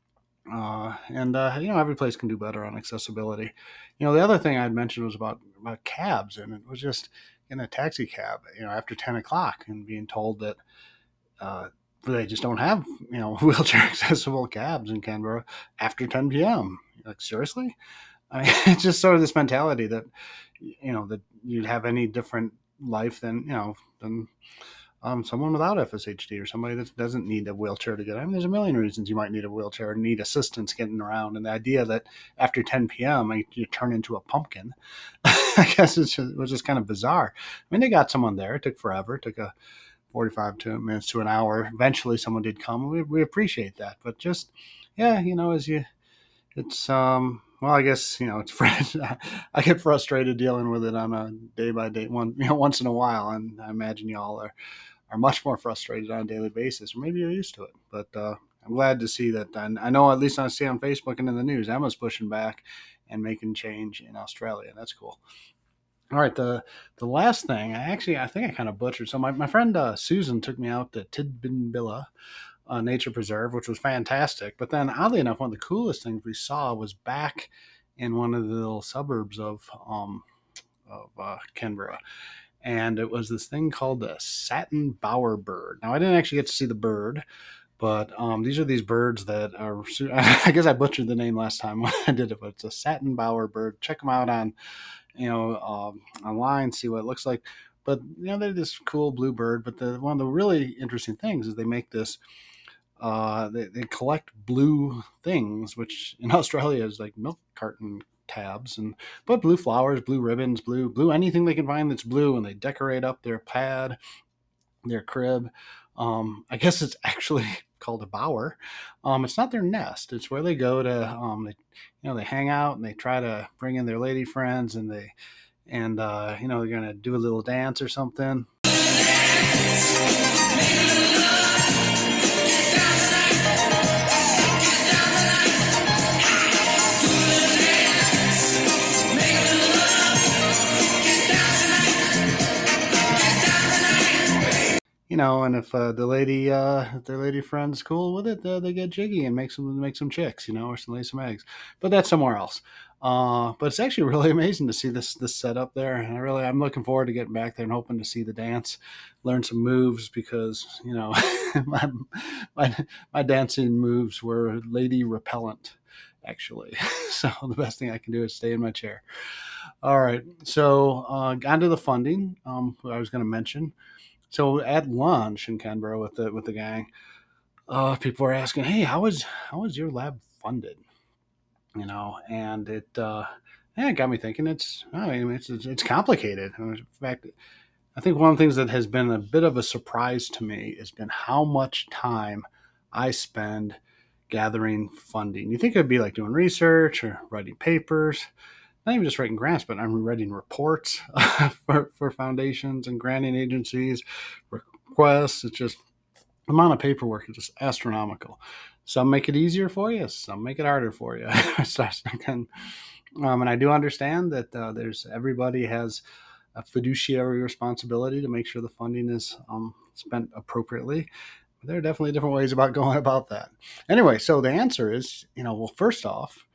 Uh, and uh, you know, every place can do better on accessibility. You know, the other thing I'd mentioned was about about cabs, and it was just in a taxi cab, you know, after ten o'clock, and being told that uh, they just don't have, you know, wheelchair accessible cabs in Canberra after ten p m. Like, seriously? I mean, it's just sort of this mentality that, you know, that you'd have any different life than, you know, than um, someone without F S H D or somebody that doesn't need a wheelchair to get. I mean, there's a million reasons you might need a wheelchair and need assistance getting around. And the idea that after ten p m. you turn into a pumpkin, I guess it's just, it was just kind of bizarre. I mean, they got someone there. It took forever. It took a forty-five to minutes to an hour. Eventually, someone did come. We, we appreciate that. But just, yeah, you know, as you, it's, um, well, I guess, you know, it's I get frustrated dealing with it on a day by day, one, you know, once in a while. And I imagine y'all are are much more frustrated on a daily basis, or maybe you're used to it. But uh, I'm glad to see that. I, I know, at least I see on Facebook and in the news, Emma's pushing back and making change in Australia. That's cool. All right, the the last thing, I actually, I think I kind of butchered. So my, my friend uh, Susan took me out to Tidbinbilla uh, Nature Preserve, which was fantastic. But then, oddly enough, one of the coolest things we saw was back in one of the little suburbs of um, of uh, Canberra, and it was this thing called the satin bowerbird. Now, I didn't actually get to see the bird, but um, these are these birds that are. I guess I butchered the name last time when I did it, but it's a satin bowerbird. Check them out on, you know, um, online, see what it looks like. But you know, they're this cool blue bird. But the one of the really interesting things is they make this. Uh, they, they collect blue things, which in Australia is like milk carton tabs, and but blue flowers, blue ribbons, blue blue anything they can find that's blue, and they decorate up their pad, their crib. Um, I guess it's actually called a bower. Um, it's not their nest. It's where they go to, um, they, you know, they hang out and they try to bring in their lady friends, and they, and uh, you know, they're gonna do a little dance or something. You know, and if uh, the lady, uh, if their lady friend's cool with it, uh, they get jiggy and make some make some chicks, you know, or some lay some eggs. But that's somewhere else. Uh, but it's actually really amazing to see this this setup there. And I really, I'm looking forward to getting back there and hoping to see the dance, learn some moves, because you know, my my my dancing moves were lady repellent, actually. So the best thing I can do is stay in my chair. All right, so uh, on to the funding. Um, I was going to mention. So at lunch in Canberra with the with the gang, uh, people were asking, "Hey, how was how was your lab funded?" You know, and it uh, yeah, it got me thinking. It's I mean, it's it's, it's complicated. In fact, I think one of the things that has been a bit of a surprise to me has been how much time I spend gathering funding. You think it'd be like doing research or writing papers, not even just writing grants, but I'm writing reports for, for foundations and granting agencies, requests. It's just the amount of paperwork is just astronomical. Some make it easier for you, some make it harder for you. um, and I do understand that uh, there's everybody has a fiduciary responsibility to make sure the funding is um, spent appropriately. There are definitely different ways about going about that. Anyway, so the answer is, you know, well, first off,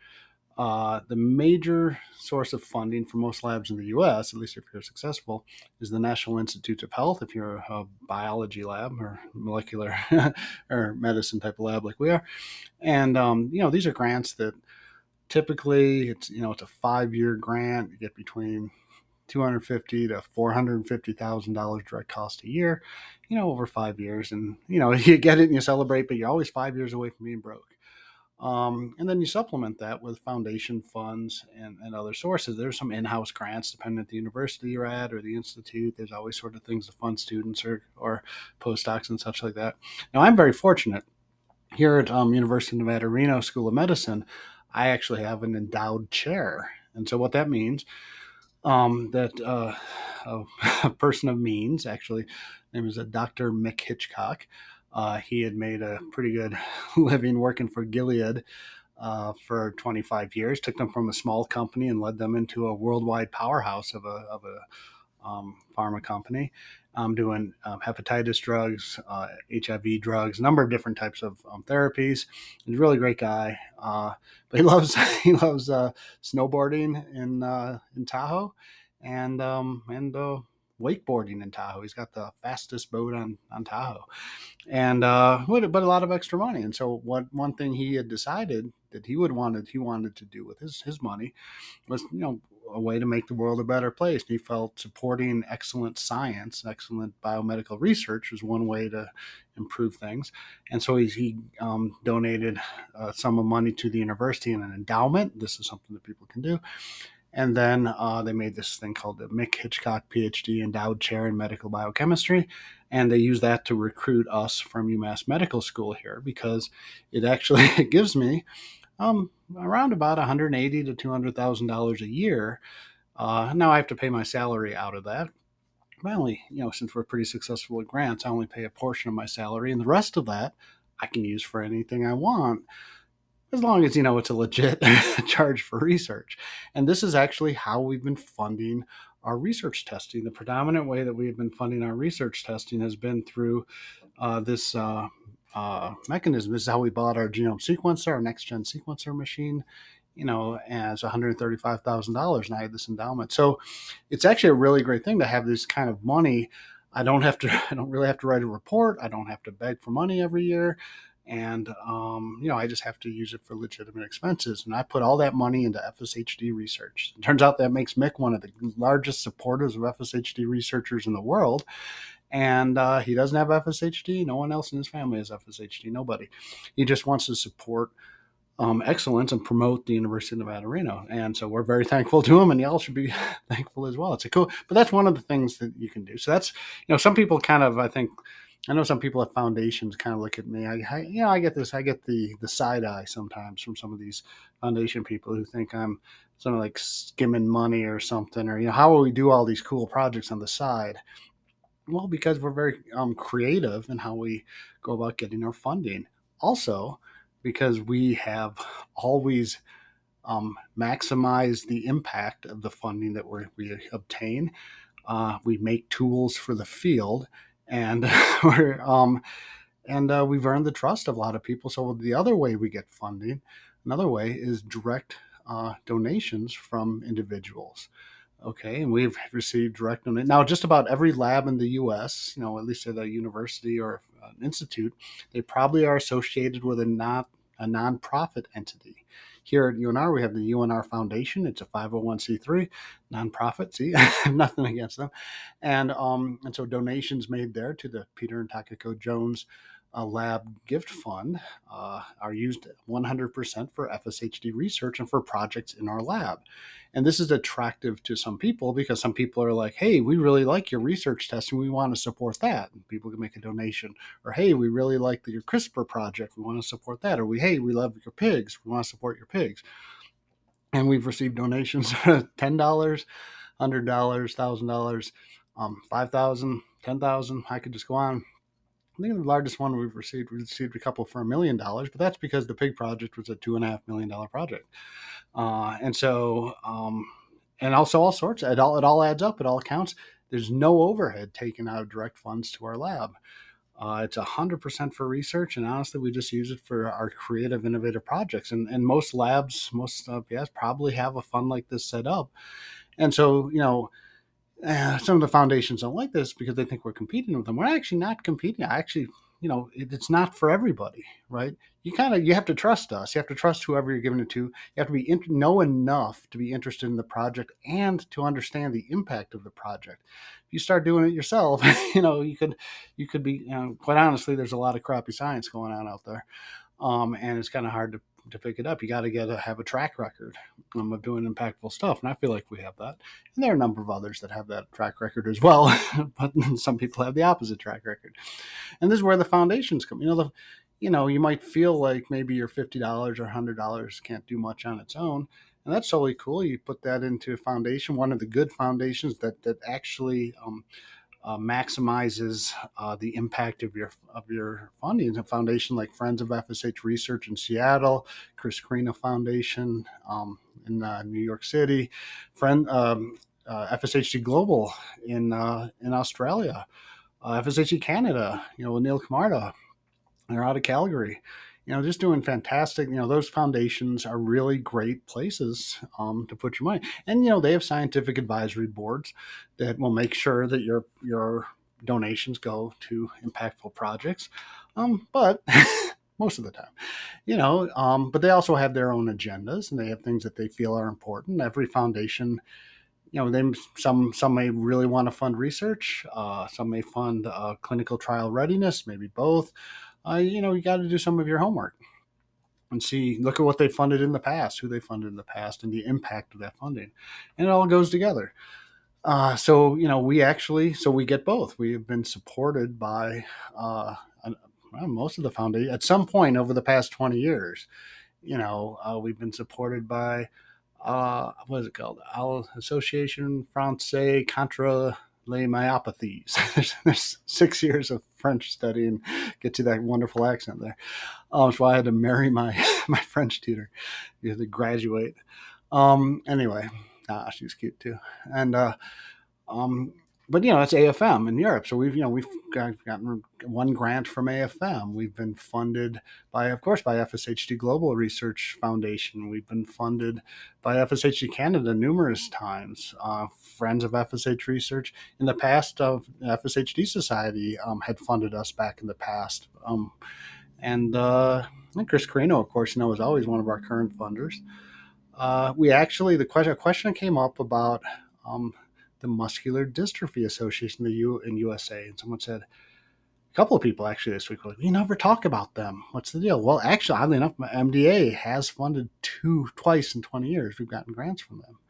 uh, the major source of funding for most labs in the U S, at least if you're successful, is the National Institutes of Health. If you're a biology lab or molecular or medicine type of lab like we are, and um, you know, these are grants that typically it's you know it's a five-year grant. You get between two hundred fifty to four hundred fifty thousand dollars direct cost a year, you know, over five years, and you know you get it and you celebrate, but you're always five years away from being broke. Um, and then you supplement that with foundation funds and, and other sources. There's some in-house grants depending on the university you're at or the institute. There's always sort of things to fund students or, or postdocs and such like that. Now, I'm very fortunate here at um, University of Nevada, Reno School of Medicine. I actually have an endowed chair. And so what that means, um, that uh, a, a person of means, actually, name is a Doctor Mick Hitchcock. Uh, he had made a pretty good living working for Gilead uh, for twenty-five years, took them from a small company and led them into a worldwide powerhouse of a, of a um, pharma company, um, doing um, hepatitis drugs, uh, H I V drugs, a number of different types of um, therapies. He's a really great guy, uh, but he loves he loves uh, snowboarding in uh, in Tahoe, and um, and uh, wakeboarding in Tahoe. He's got the fastest boat on on Tahoe, and uh, but a lot of extra money. And so, what one thing he had decided that he would wanted he wanted to do with his his money was, you know, a way to make the world a better place. And he felt supporting excellent science, excellent biomedical research was one way to improve things. And so he, he um, donated a sum of money to the university in an endowment. This is something that people can do. And then uh, they made this thing called the Mick Hitchcock PhD Endowed Chair in Medical Biochemistry. And they use that to recruit us from UMass Medical School here, because it actually it gives me um, around about one hundred eighty thousand to two hundred thousand dollars a year. Uh, now I have to pay my salary out of that. I only, you know, since we're pretty successful with grants, I only pay a portion of my salary, and the rest of that I can use for anything I want, as long as, you know, it's a legit charge for research. And this is actually how we've been funding our research testing. The predominant way that we have been funding our research testing has been through uh, this uh, uh, mechanism. This is how we bought our genome sequencer, our next gen sequencer machine, you know, as one hundred thirty-five thousand dollars, and I had this endowment. So it's actually a really great thing to have this kind of money. I don't have to, I don't really have to write a report. I don't have to beg for money every year. And, um, you know, I just have to use it for legitimate expenses. And I put all that money into F S H D research. It turns out that makes Mick one of the largest supporters of F S H D researchers in the world. And uh, he doesn't have F S H D. No one else in his family has F S H D. Nobody. He just wants to support um, excellence and promote the University of Nevada, Reno. And so we're very thankful to him, and y'all should be thankful as well. It's a cool, but that's one of the things that you can do. So that's, you know, some people kind of, I think, I know some people at foundations kind of look at me. I, I, you know, I get this. I get the the side eye sometimes from some of these foundation people who think I'm something like skimming money or something, or, you know, how will we do all these cool projects on the side? Well, because we're very um, creative in how we go about getting our funding. Also, because we have always um, maximized the impact of the funding that we we obtain. Uh, we make tools for the field, and we're um, and uh, we've earned the trust of a lot of people. So the other way we get funding, another way, is direct uh, donations from individuals. Okay, and we've received direct donation. Now, just about every lab in the U S, you know, at least at a university or an institute, they probably are associated with a not a nonprofit entity. Here at U N R, we have the U N R Foundation. It's a five oh one c three nonprofit. See, nothing against them. And um, and so donations made there to the Peter and Takako Jones uh, Lab Gift Fund uh, are used one hundred percent for F S H D research and for projects in our lab. And this is attractive to some people, because some people are like, hey, we really like your research testing. We want to support that. And people can make a donation. Or, hey, we really like the, your CRISPR project. We want to support that. Or, we, hey, we love your pigs. We want to support your pigs. And we've received donations ten dollars, one hundred dollars, one thousand dollars, um, five thousand dollars, ten thousand dollars. I could just go on. I think the largest one we've received, we received a couple for a million dollars, but that's because the pig project was a two and a half million dollar project. Uh, and so, um, and also all sorts, it all, it all adds up. It all counts. There's no overhead taken out of direct funds to our lab. Uh, it's one hundred percent for research, and honestly, we just use it for our creative, innovative projects. And, and most labs, most uh, yes, probably have a fund like this set up. And so, you know, uh, some of the foundations don't like this because they think we're competing with them. We're actually not competing. I actually, you know, it, it's not for everybody, right? You kind of, you have to trust us. You have to trust whoever you're giving it to. You have to be in, know enough to be interested in the project and to understand the impact of the project. If you start doing it yourself, you know, you could, you could be, you know, quite honestly, there's a lot of crappy science going on out there. Um, and it's kind of hard to, to pick it up. You got to get to have a track record um, of doing impactful stuff. And I feel like we have that. And there are a number of others that have that track record as well. But some people have the opposite track record. And this is where the foundations come. You know, the, you know, you might feel like maybe your fifty dollars or one hundred dollars can't do much on its own. And that's totally cool. You put that into a foundation, one of the good foundations that, that actually um, Uh, maximizes uh, the impact of your of your funding. A foundation like Friends of F S H Research in Seattle, Chris Carino Foundation um, in uh, New York City, friend um, uh, F S H D Global in uh, in Australia, uh, F S H D Canada, you know, with Neil Camarda. They're out of Calgary, you know, just doing fantastic. You know, those foundations are really great places um, to put your money. And, you know, they have scientific advisory boards that will make sure that your, your donations go to impactful projects. Um, but most of the time, you know, um, but they also have their own agendas and they have things that they feel are important. Every foundation, you know, they some some may really want to fund research, uh, some may fund uh, clinical trial readiness, maybe both. Uh, you know, you got to do some of your homework and see, look at what they funded in the past, who they funded in the past, and the impact of that funding, and it all goes together. Uh, so you know, we actually, so we get both. We have been supported by uh, well, most of the foundation at some point over the past twenty years. You know, uh, we've been supported by uh, what is it called? Association Française contre les myopathies. there's, there's six years of French study and get to that wonderful accent there. Um, so I had to marry my my French tutor. You had to graduate. Um, anyway, ah, she was cute too. And uh, um, but you know, it's A F M in Europe. So we've you know we've got, gotten one grant from A F M. We've been funded by, of course, by F S H D Global Research Foundation. We've been funded by F S H D Canada numerous times. Uh, Friends of F S H Research in the past of F S H D Society um, had funded us back in the past. Um, and uh, and Chris Carino, of course, you know, is always one of our current funders. Uh, we actually, the question, a question came up about um, the Muscular Dystrophy Association in the U, in U S A, and someone said, a couple of people actually this week were like, we never talk about them. What's the deal? Well, actually, oddly enough, M D A has funded two twice in twenty years. We've gotten grants from them.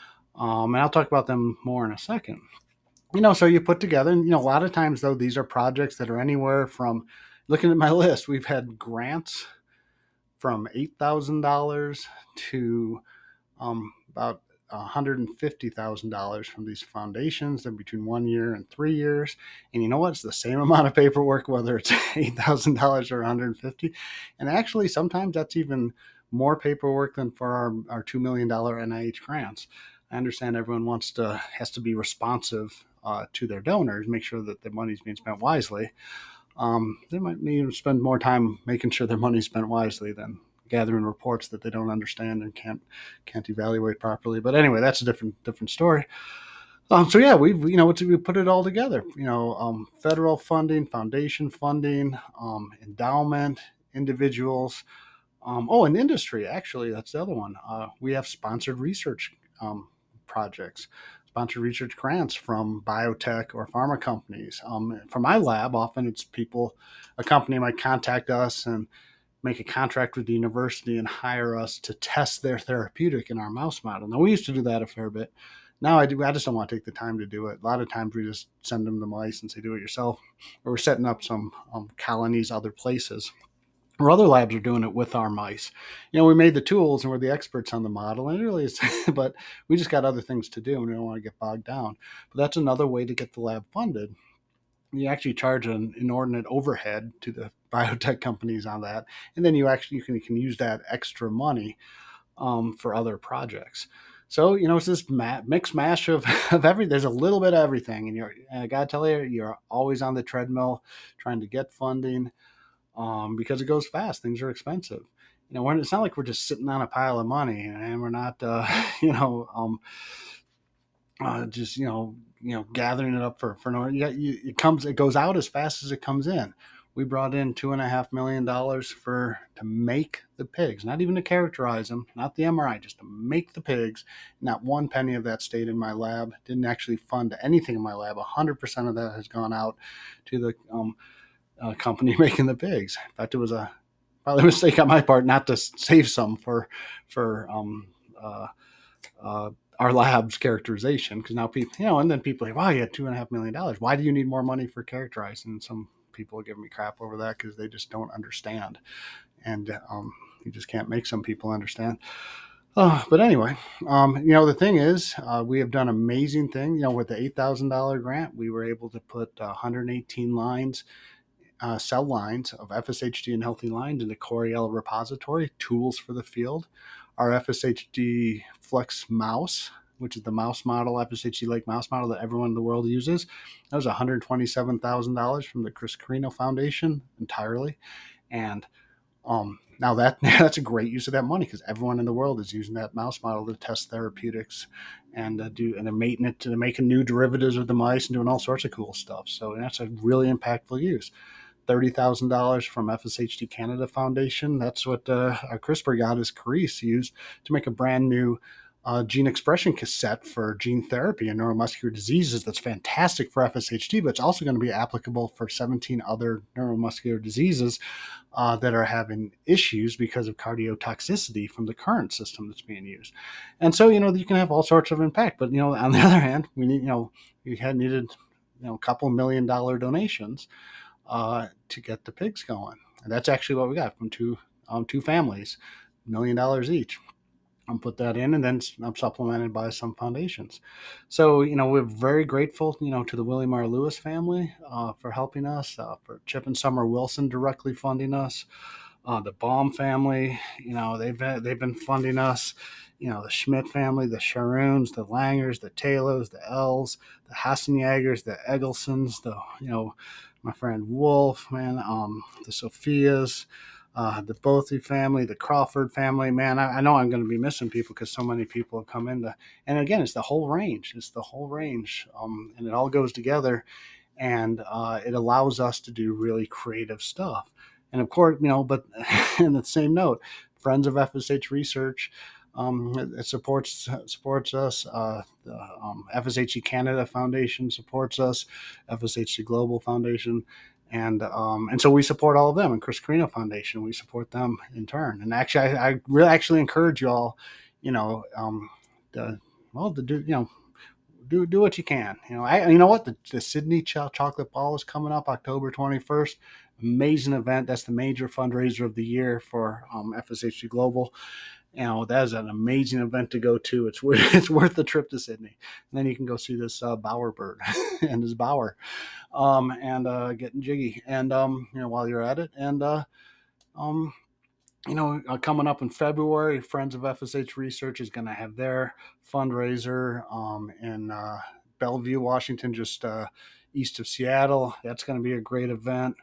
Um, and I'll talk about them more in a second. You know, so you put together, and, you know, a lot of times, though, these are projects that are anywhere from, looking at my list, we've had grants from eight thousand dollars to um, about one hundred fifty thousand dollars from these foundations. They're between one year and three years. And you know what? It's the same amount of paperwork, whether it's eight thousand dollars or one hundred fifty thousand dollars. And actually, sometimes that's even more paperwork than for our, our two million dollars N I H grants. I understand everyone wants to, has to be responsive uh, to their donors, make sure that their money's being spent wisely. Um, they might need to spend more time making sure their money's spent wisely than gathering reports that they don't understand and can't can't evaluate properly. But anyway, that's a different different story. Um, so yeah, we've you know we put it all together. You know, um, federal funding, foundation funding, um, endowment, individuals. Um, oh, and industry. Actually, that's the other one. Uh, we have sponsored research um, projects, sponsored research grants from biotech or pharma companies. Um, for my lab, often it's people, a company might contact us and make a contract with the university and hire us to test their therapeutic in our mouse model. Now, we used to do that a fair bit. Now I do. I just don't want to take the time to do it. A lot of times we just send them the mice and say, do it yourself. Or we're setting up some um, colonies other places. Or other labs are doing it with our mice. You know, we made the tools and we're the experts on the model, and it really is, but we just got other things to do and we don't want to get bogged down. But that's another way to get the lab funded. You actually charge an inordinate overhead to the biotech companies on that, and then you actually you can, you can use that extra money um, for other projects. So you know it's this ma- mix mash of of every. There's a little bit of everything, and you're I gotta tell you, you're always on the treadmill trying to get funding um, because it goes fast. Things are expensive. You know, we're, it's not like we're just sitting on a pile of money, and we're not, uh, you know, um, uh, just you know, you know, gathering it up for for no. You got, you, it comes, it goes out as fast as it comes in. We brought in two and a half million dollars for to make the pigs, not even to characterize them, not the M R I, just to make the pigs. Not one penny of that stayed in my lab. Didn't actually fund anything in my lab. A hundred percent of that has gone out to the um, uh, company making the pigs. In fact, it was a probably a mistake on my part not to save some for for um, uh, uh, our lab's characterization, because now people, you know, and then people are like, wow, you had two and a half million dollars. Why do you need more money for characterizing? And some people are giving me crap over that because they just don't understand, and um, you just can't make some people understand. Uh, but anyway, um, you know, the thing is, uh, we have done amazing things. You know, with the eight thousand dollars grant, we were able to put uh, one hundred eighteen lines, uh, cell lines of F S H D and healthy lines into Coriell repository, tools for the field. Our F S H D Flex mouse which is the mouse model, F S H D Lake mouse model that everyone in the world uses. That was one hundred twenty-seven thousand dollars from the Chris Carino Foundation entirely. And um, now that that's a great use of that money because everyone in the world is using that mouse model to test therapeutics and uh, do and they're making it to making new derivatives of the mice and doing all sorts of cool stuff. So that's a really impactful use. thirty thousand dollars from F S H D Canada Foundation. That's what uh, our CRISPR god is Carice used to make a brand new uh, gene expression cassette for gene therapy and neuromuscular diseases. That's fantastic for F S H D, but it's also going to be applicable for seventeen other neuromuscular diseases uh, that are having issues because of cardiotoxicity from the current system that's being used. And so, you know, you can have all sorts of impact. But, you know, on the other hand, we need, you know, we had needed, you know, a couple million dollar donations uh, to get the pigs going. And that's actually what we got from two um, two families, a million dollars each. I'll put that in, and then I'm supplemented by some foundations. So, you know, we're very grateful, you know, to the William R. Lewis family uh, for helping us, uh, for Chip and Summer Wilson directly funding us, uh, the Baum family, you know, they've been, they've been funding us, you know, the Schmidt family, the Sharoons, the Langers, the Taylors, the Els, the Hassenjagers, the Egglesons, the, you know, my friend Wolf, man, um, the Sophias, uh, the Bothy family, the Crawford family, man, I, I know I'm going to be missing people because so many people have come into, and again, it's the whole range, it's the whole range, um, and it all goes together, and uh, it allows us to do really creative stuff. And of course, you know, but in the same note, Friends of F S H Research, um, it, it supports supports us. Uh, the um, F S H D Canada Foundation supports us. F S H D Global Foundation. And um, and so we support all of them, and Chris Carino Foundation, we support them in turn. And actually, I, I really actually encourage you all, you know, um, to, well, to do, you know, do do what you can. You know, I you know what the, the Sydney Ch- Chocolate Ball is coming up October twenty-first. Amazing event. That's the major fundraiser of the year for um, F S H D Global. You know, that is an amazing event to go to. It's worth, it's worth the trip to Sydney. And then you can go see this uh, Bower bird and his bower um, and uh, getting jiggy. And, um, you know, while you're at it. And, uh, um, you know, uh, coming up in February, Friends of F S H Research is going to have their fundraiser um, in uh, Bellevue, Washington, just uh, east of Seattle. That's going to be a great event.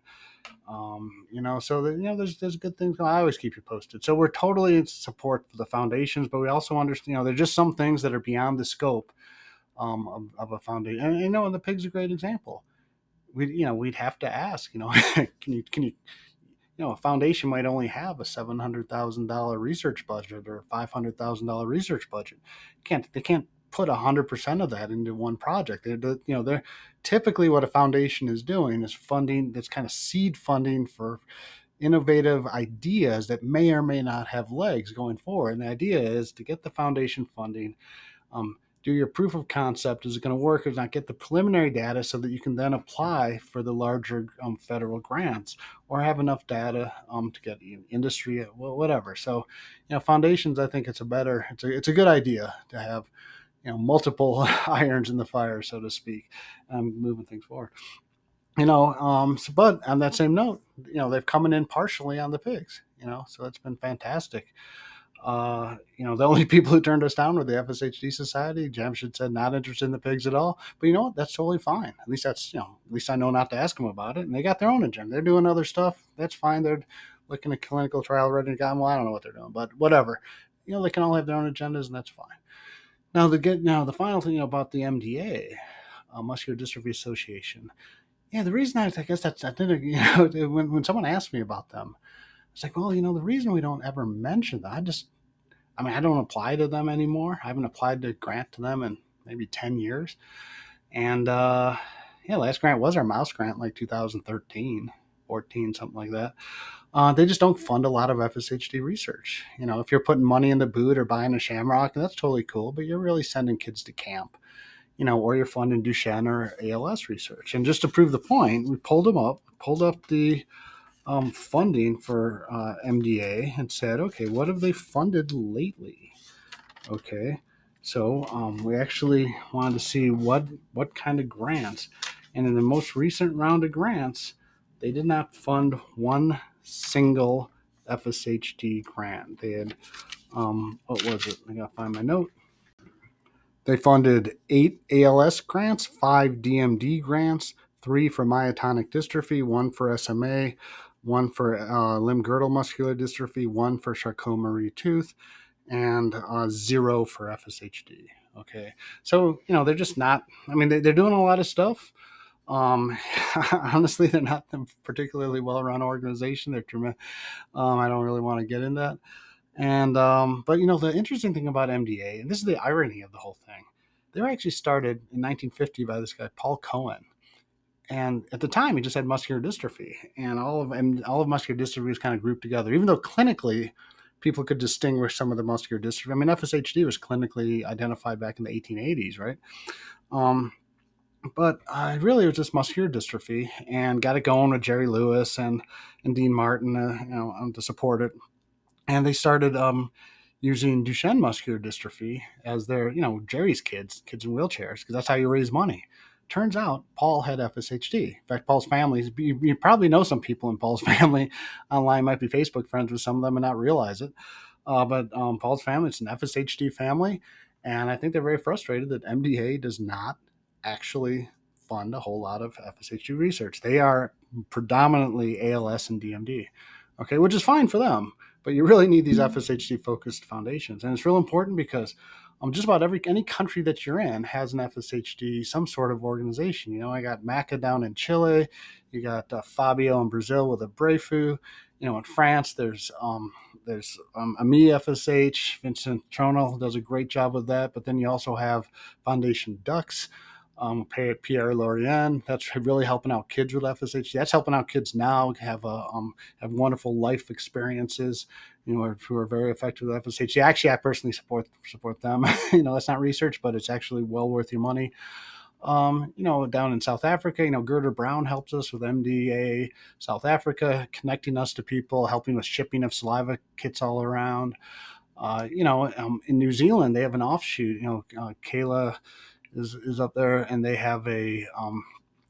Um, you know, so that, you know, there's there's good things. I always keep you posted. So we're totally in support for the foundations, but we also understand, you know, there's just some things that are beyond the scope um, of, of a foundation. And you know, and the pig's a great example. We, you know, we'd have to ask, you know, can you can you, you know, a foundation might only have a seven hundred thousand dollar research budget or a five hundred thousand dollar research budget. Can't they can't put one hundred percent of that into one project. They're, you know, they're typically what a foundation is doing is funding, that's kind of seed funding for innovative ideas that may or may not have legs going forward. And the idea is to get the foundation funding, um, do your proof of concept. Is it going to work or not? Get the preliminary data so that you can then apply for the larger um, federal grants or have enough data um, to get industry, well, whatever. So, you know, foundations, I think it's a better, it's a, it's a good idea to have, you know, multiple irons in the fire, so to speak, um, moving things forward. You know, um, so, but on that same note, you know, they've coming in partially on the pigs, you know, so it's been fantastic. Uh, you know, the only people who turned us down were the F S H D Society. Jamshed said not interested in the pigs at all. But you know what? That's totally fine. At least that's, you know, at least I know not to ask them about it. And they got their own agenda. They're doing other stuff. That's fine. They're looking at clinical trial ready to go. Well, I don't know what they're doing, but whatever. You know, they can all have their own agendas, and that's fine. Now, the get now the final thing about the M D A, uh, Muscular Dystrophy Association. Yeah, the reason I, I guess that's I didn't, you know, when when someone asked me about them, it's like, well, you know, the reason we don't ever mention that, I just, I mean, I don't apply to them anymore. I haven't applied to grant to them in maybe ten years. And, uh, yeah, last grant was our mouse grant, like two thousand thirteen, fourteen, something like that. Uh, they just don't fund a lot of F S H D research. You know, if you're putting money in the boot or buying a Shamrock, that's totally cool, but you're really sending kids to camp, you know, or you're funding Duchenne or A L S research. And just to prove the point, we pulled them up, pulled up the um, funding for uh, M D A and said, okay, what have they funded lately? Okay, so um, we actually wanted to see what what kind of grants. And in the most recent round of grants, they did not fund one single F S H D grant. They had, um, what was it? I gotta find my note. They funded eight A L S grants, five D M D grants, three for myotonic dystrophy, one for S M A, one for uh, limb-girdle muscular dystrophy, one for Charcot-Marie-Tooth, and uh, zero for F S H D. Okay, so, you know, they're just not, I mean, they, they're doing a lot of stuff. Um, honestly, they're not a particularly well-run organization. They're tremendous. Um, I don't really want to get in that. And, um, but, you know, the interesting thing about M D A, and this is the irony of the whole thing, they were actually started in nineteen fifty by this guy, Paul Cohen. And at the time, he just had muscular dystrophy, and all of and all of muscular dystrophy was kind of grouped together, even though clinically people could distinguish some of the muscular dystrophy. I mean, F S H D was clinically identified back in the eighteen eighties, right? Um, but uh, really, it was just muscular dystrophy, and got it going with Jerry Lewis and and Dean Martin, uh, you know, um, to support it. And they started um, using Duchenne muscular dystrophy as their, you know, Jerry's kids, kids in wheelchairs, because that's how you raise money. Turns out Paul had F S H D. In fact, Paul's family, you, you probably know some people in Paul's family online, might be Facebook friends with some of them and not realize it. Uh, but um, Paul's family, it's an F S H D family. And I think they're very frustrated that M D A does not actually fund a whole lot of F S H D research. They are predominantly A L S and D M D, okay, which is fine for them. But you really need these F S H D-focused foundations. And it's real important because um, just about every any country that you're in has an F S H D, some sort of organization. You know, I got Maca down in Chile. You got uh, Fabio in Brazil with a Brefu. You know, in France, there's um, there's um, A M I F S H. Vincent Tronel does a great job with that. But then you also have Foundation Dux. Um, Pierre Lorien, that's really helping out kids with F S H D. That's helping out kids now have a um, have wonderful life experiences, you know, who are very effective with F S H D. Actually, I personally support support them. You know, that's not research, but it's actually well worth your money. Um, you know, down in South Africa, you know, Gerda Brown helps us with M D A South Africa, connecting us to people, helping with shipping of saliva kits all around. Uh, you know, um, in New Zealand, they have an offshoot. You know, uh, Kayla is is up there, and they have a um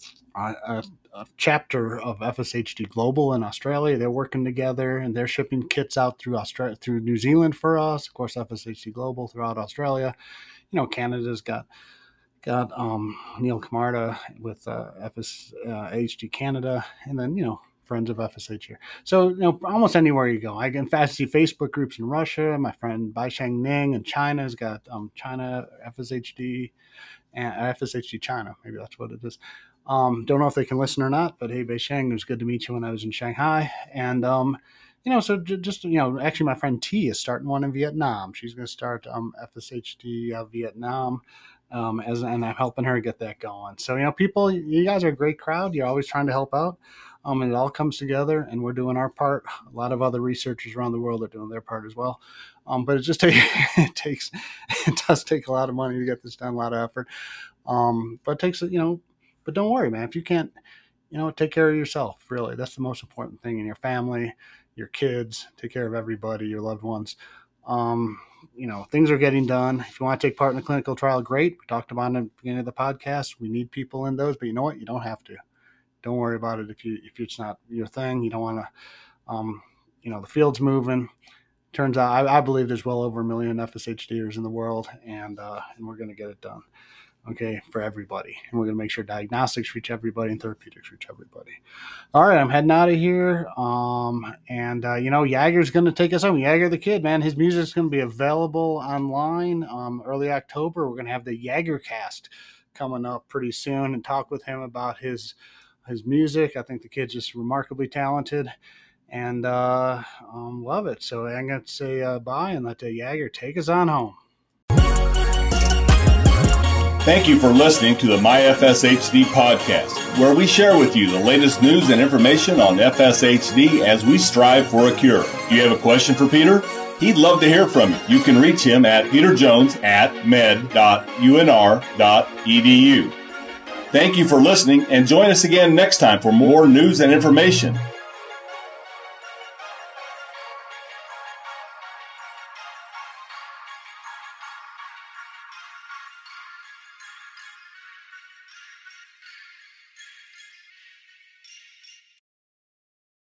a, a chapter of F S H D Global in Australia. They're working together, and they're shipping kits out through Australia, through New Zealand for us. Of course, F S H D Global throughout Australia. You know, Canada's got got um, Neil Camarda with uh, F S H D Canada, and then, you know, Friends of F S H here. So, you know, almost anywhere you go. I can fast see Facebook groups in Russia. My friend Baisheng Ning in China has got um, China F S H D and F S H D China. Maybe that's what it is. Um, don't know if they can listen or not, but hey, Baisheng, it was good to meet you when I was in Shanghai. And, um, you know, so just, you know, actually my friend T is starting one in Vietnam. She's going to start um, F S H D uh, Vietnam. Um, as and I'm helping her get that going. So, you know, people, you guys are a great crowd. You're always trying to help out. Um, and it all comes together, and we're doing our part. A lot of other researchers around the world are doing their part as well. Um, but it just take, it takes, it does take a lot of money to get this done, a lot of effort. Um, but it takes, you know, but don't worry, man. If you can't, you know, take care of yourself, really. That's the most important thing in your family, your kids, take care of everybody, your loved ones. Um, you know, things are getting done. If you want to take part in the clinical trial, great. We talked about it at the beginning of the podcast. We need people in those, but you know what? You don't have to. Don't worry about it if you if it's not your thing. You don't want to, um, you know, the field's moving. Turns out, I, I believe there's well over a million F S H Ders in the world, and uh, and we're going to get it done. Okay, for everybody. And we're going to make sure diagnostics reach everybody and therapeutics reach everybody. All right, I'm heading out of here. Um, and, uh, you know, Jagger's going to take us home. Jagger the Kid, man, his music's going to be available online um, early October. We're going to have the Jaggercast coming up pretty soon and talk with him about his his music. I think the kid's just remarkably talented and uh, um, love it. So I'm going to say uh, bye and let the Jagger take us on home. Thank you for listening to the My F S H D podcast, where we share with you the latest news and information on F S H D as we strive for a cure. Do you have a question for Peter? He'd love to hear from you. You can reach him at peter jones at med dot u n r dot e d u. Thank you for listening, and join us again next time for more news and information.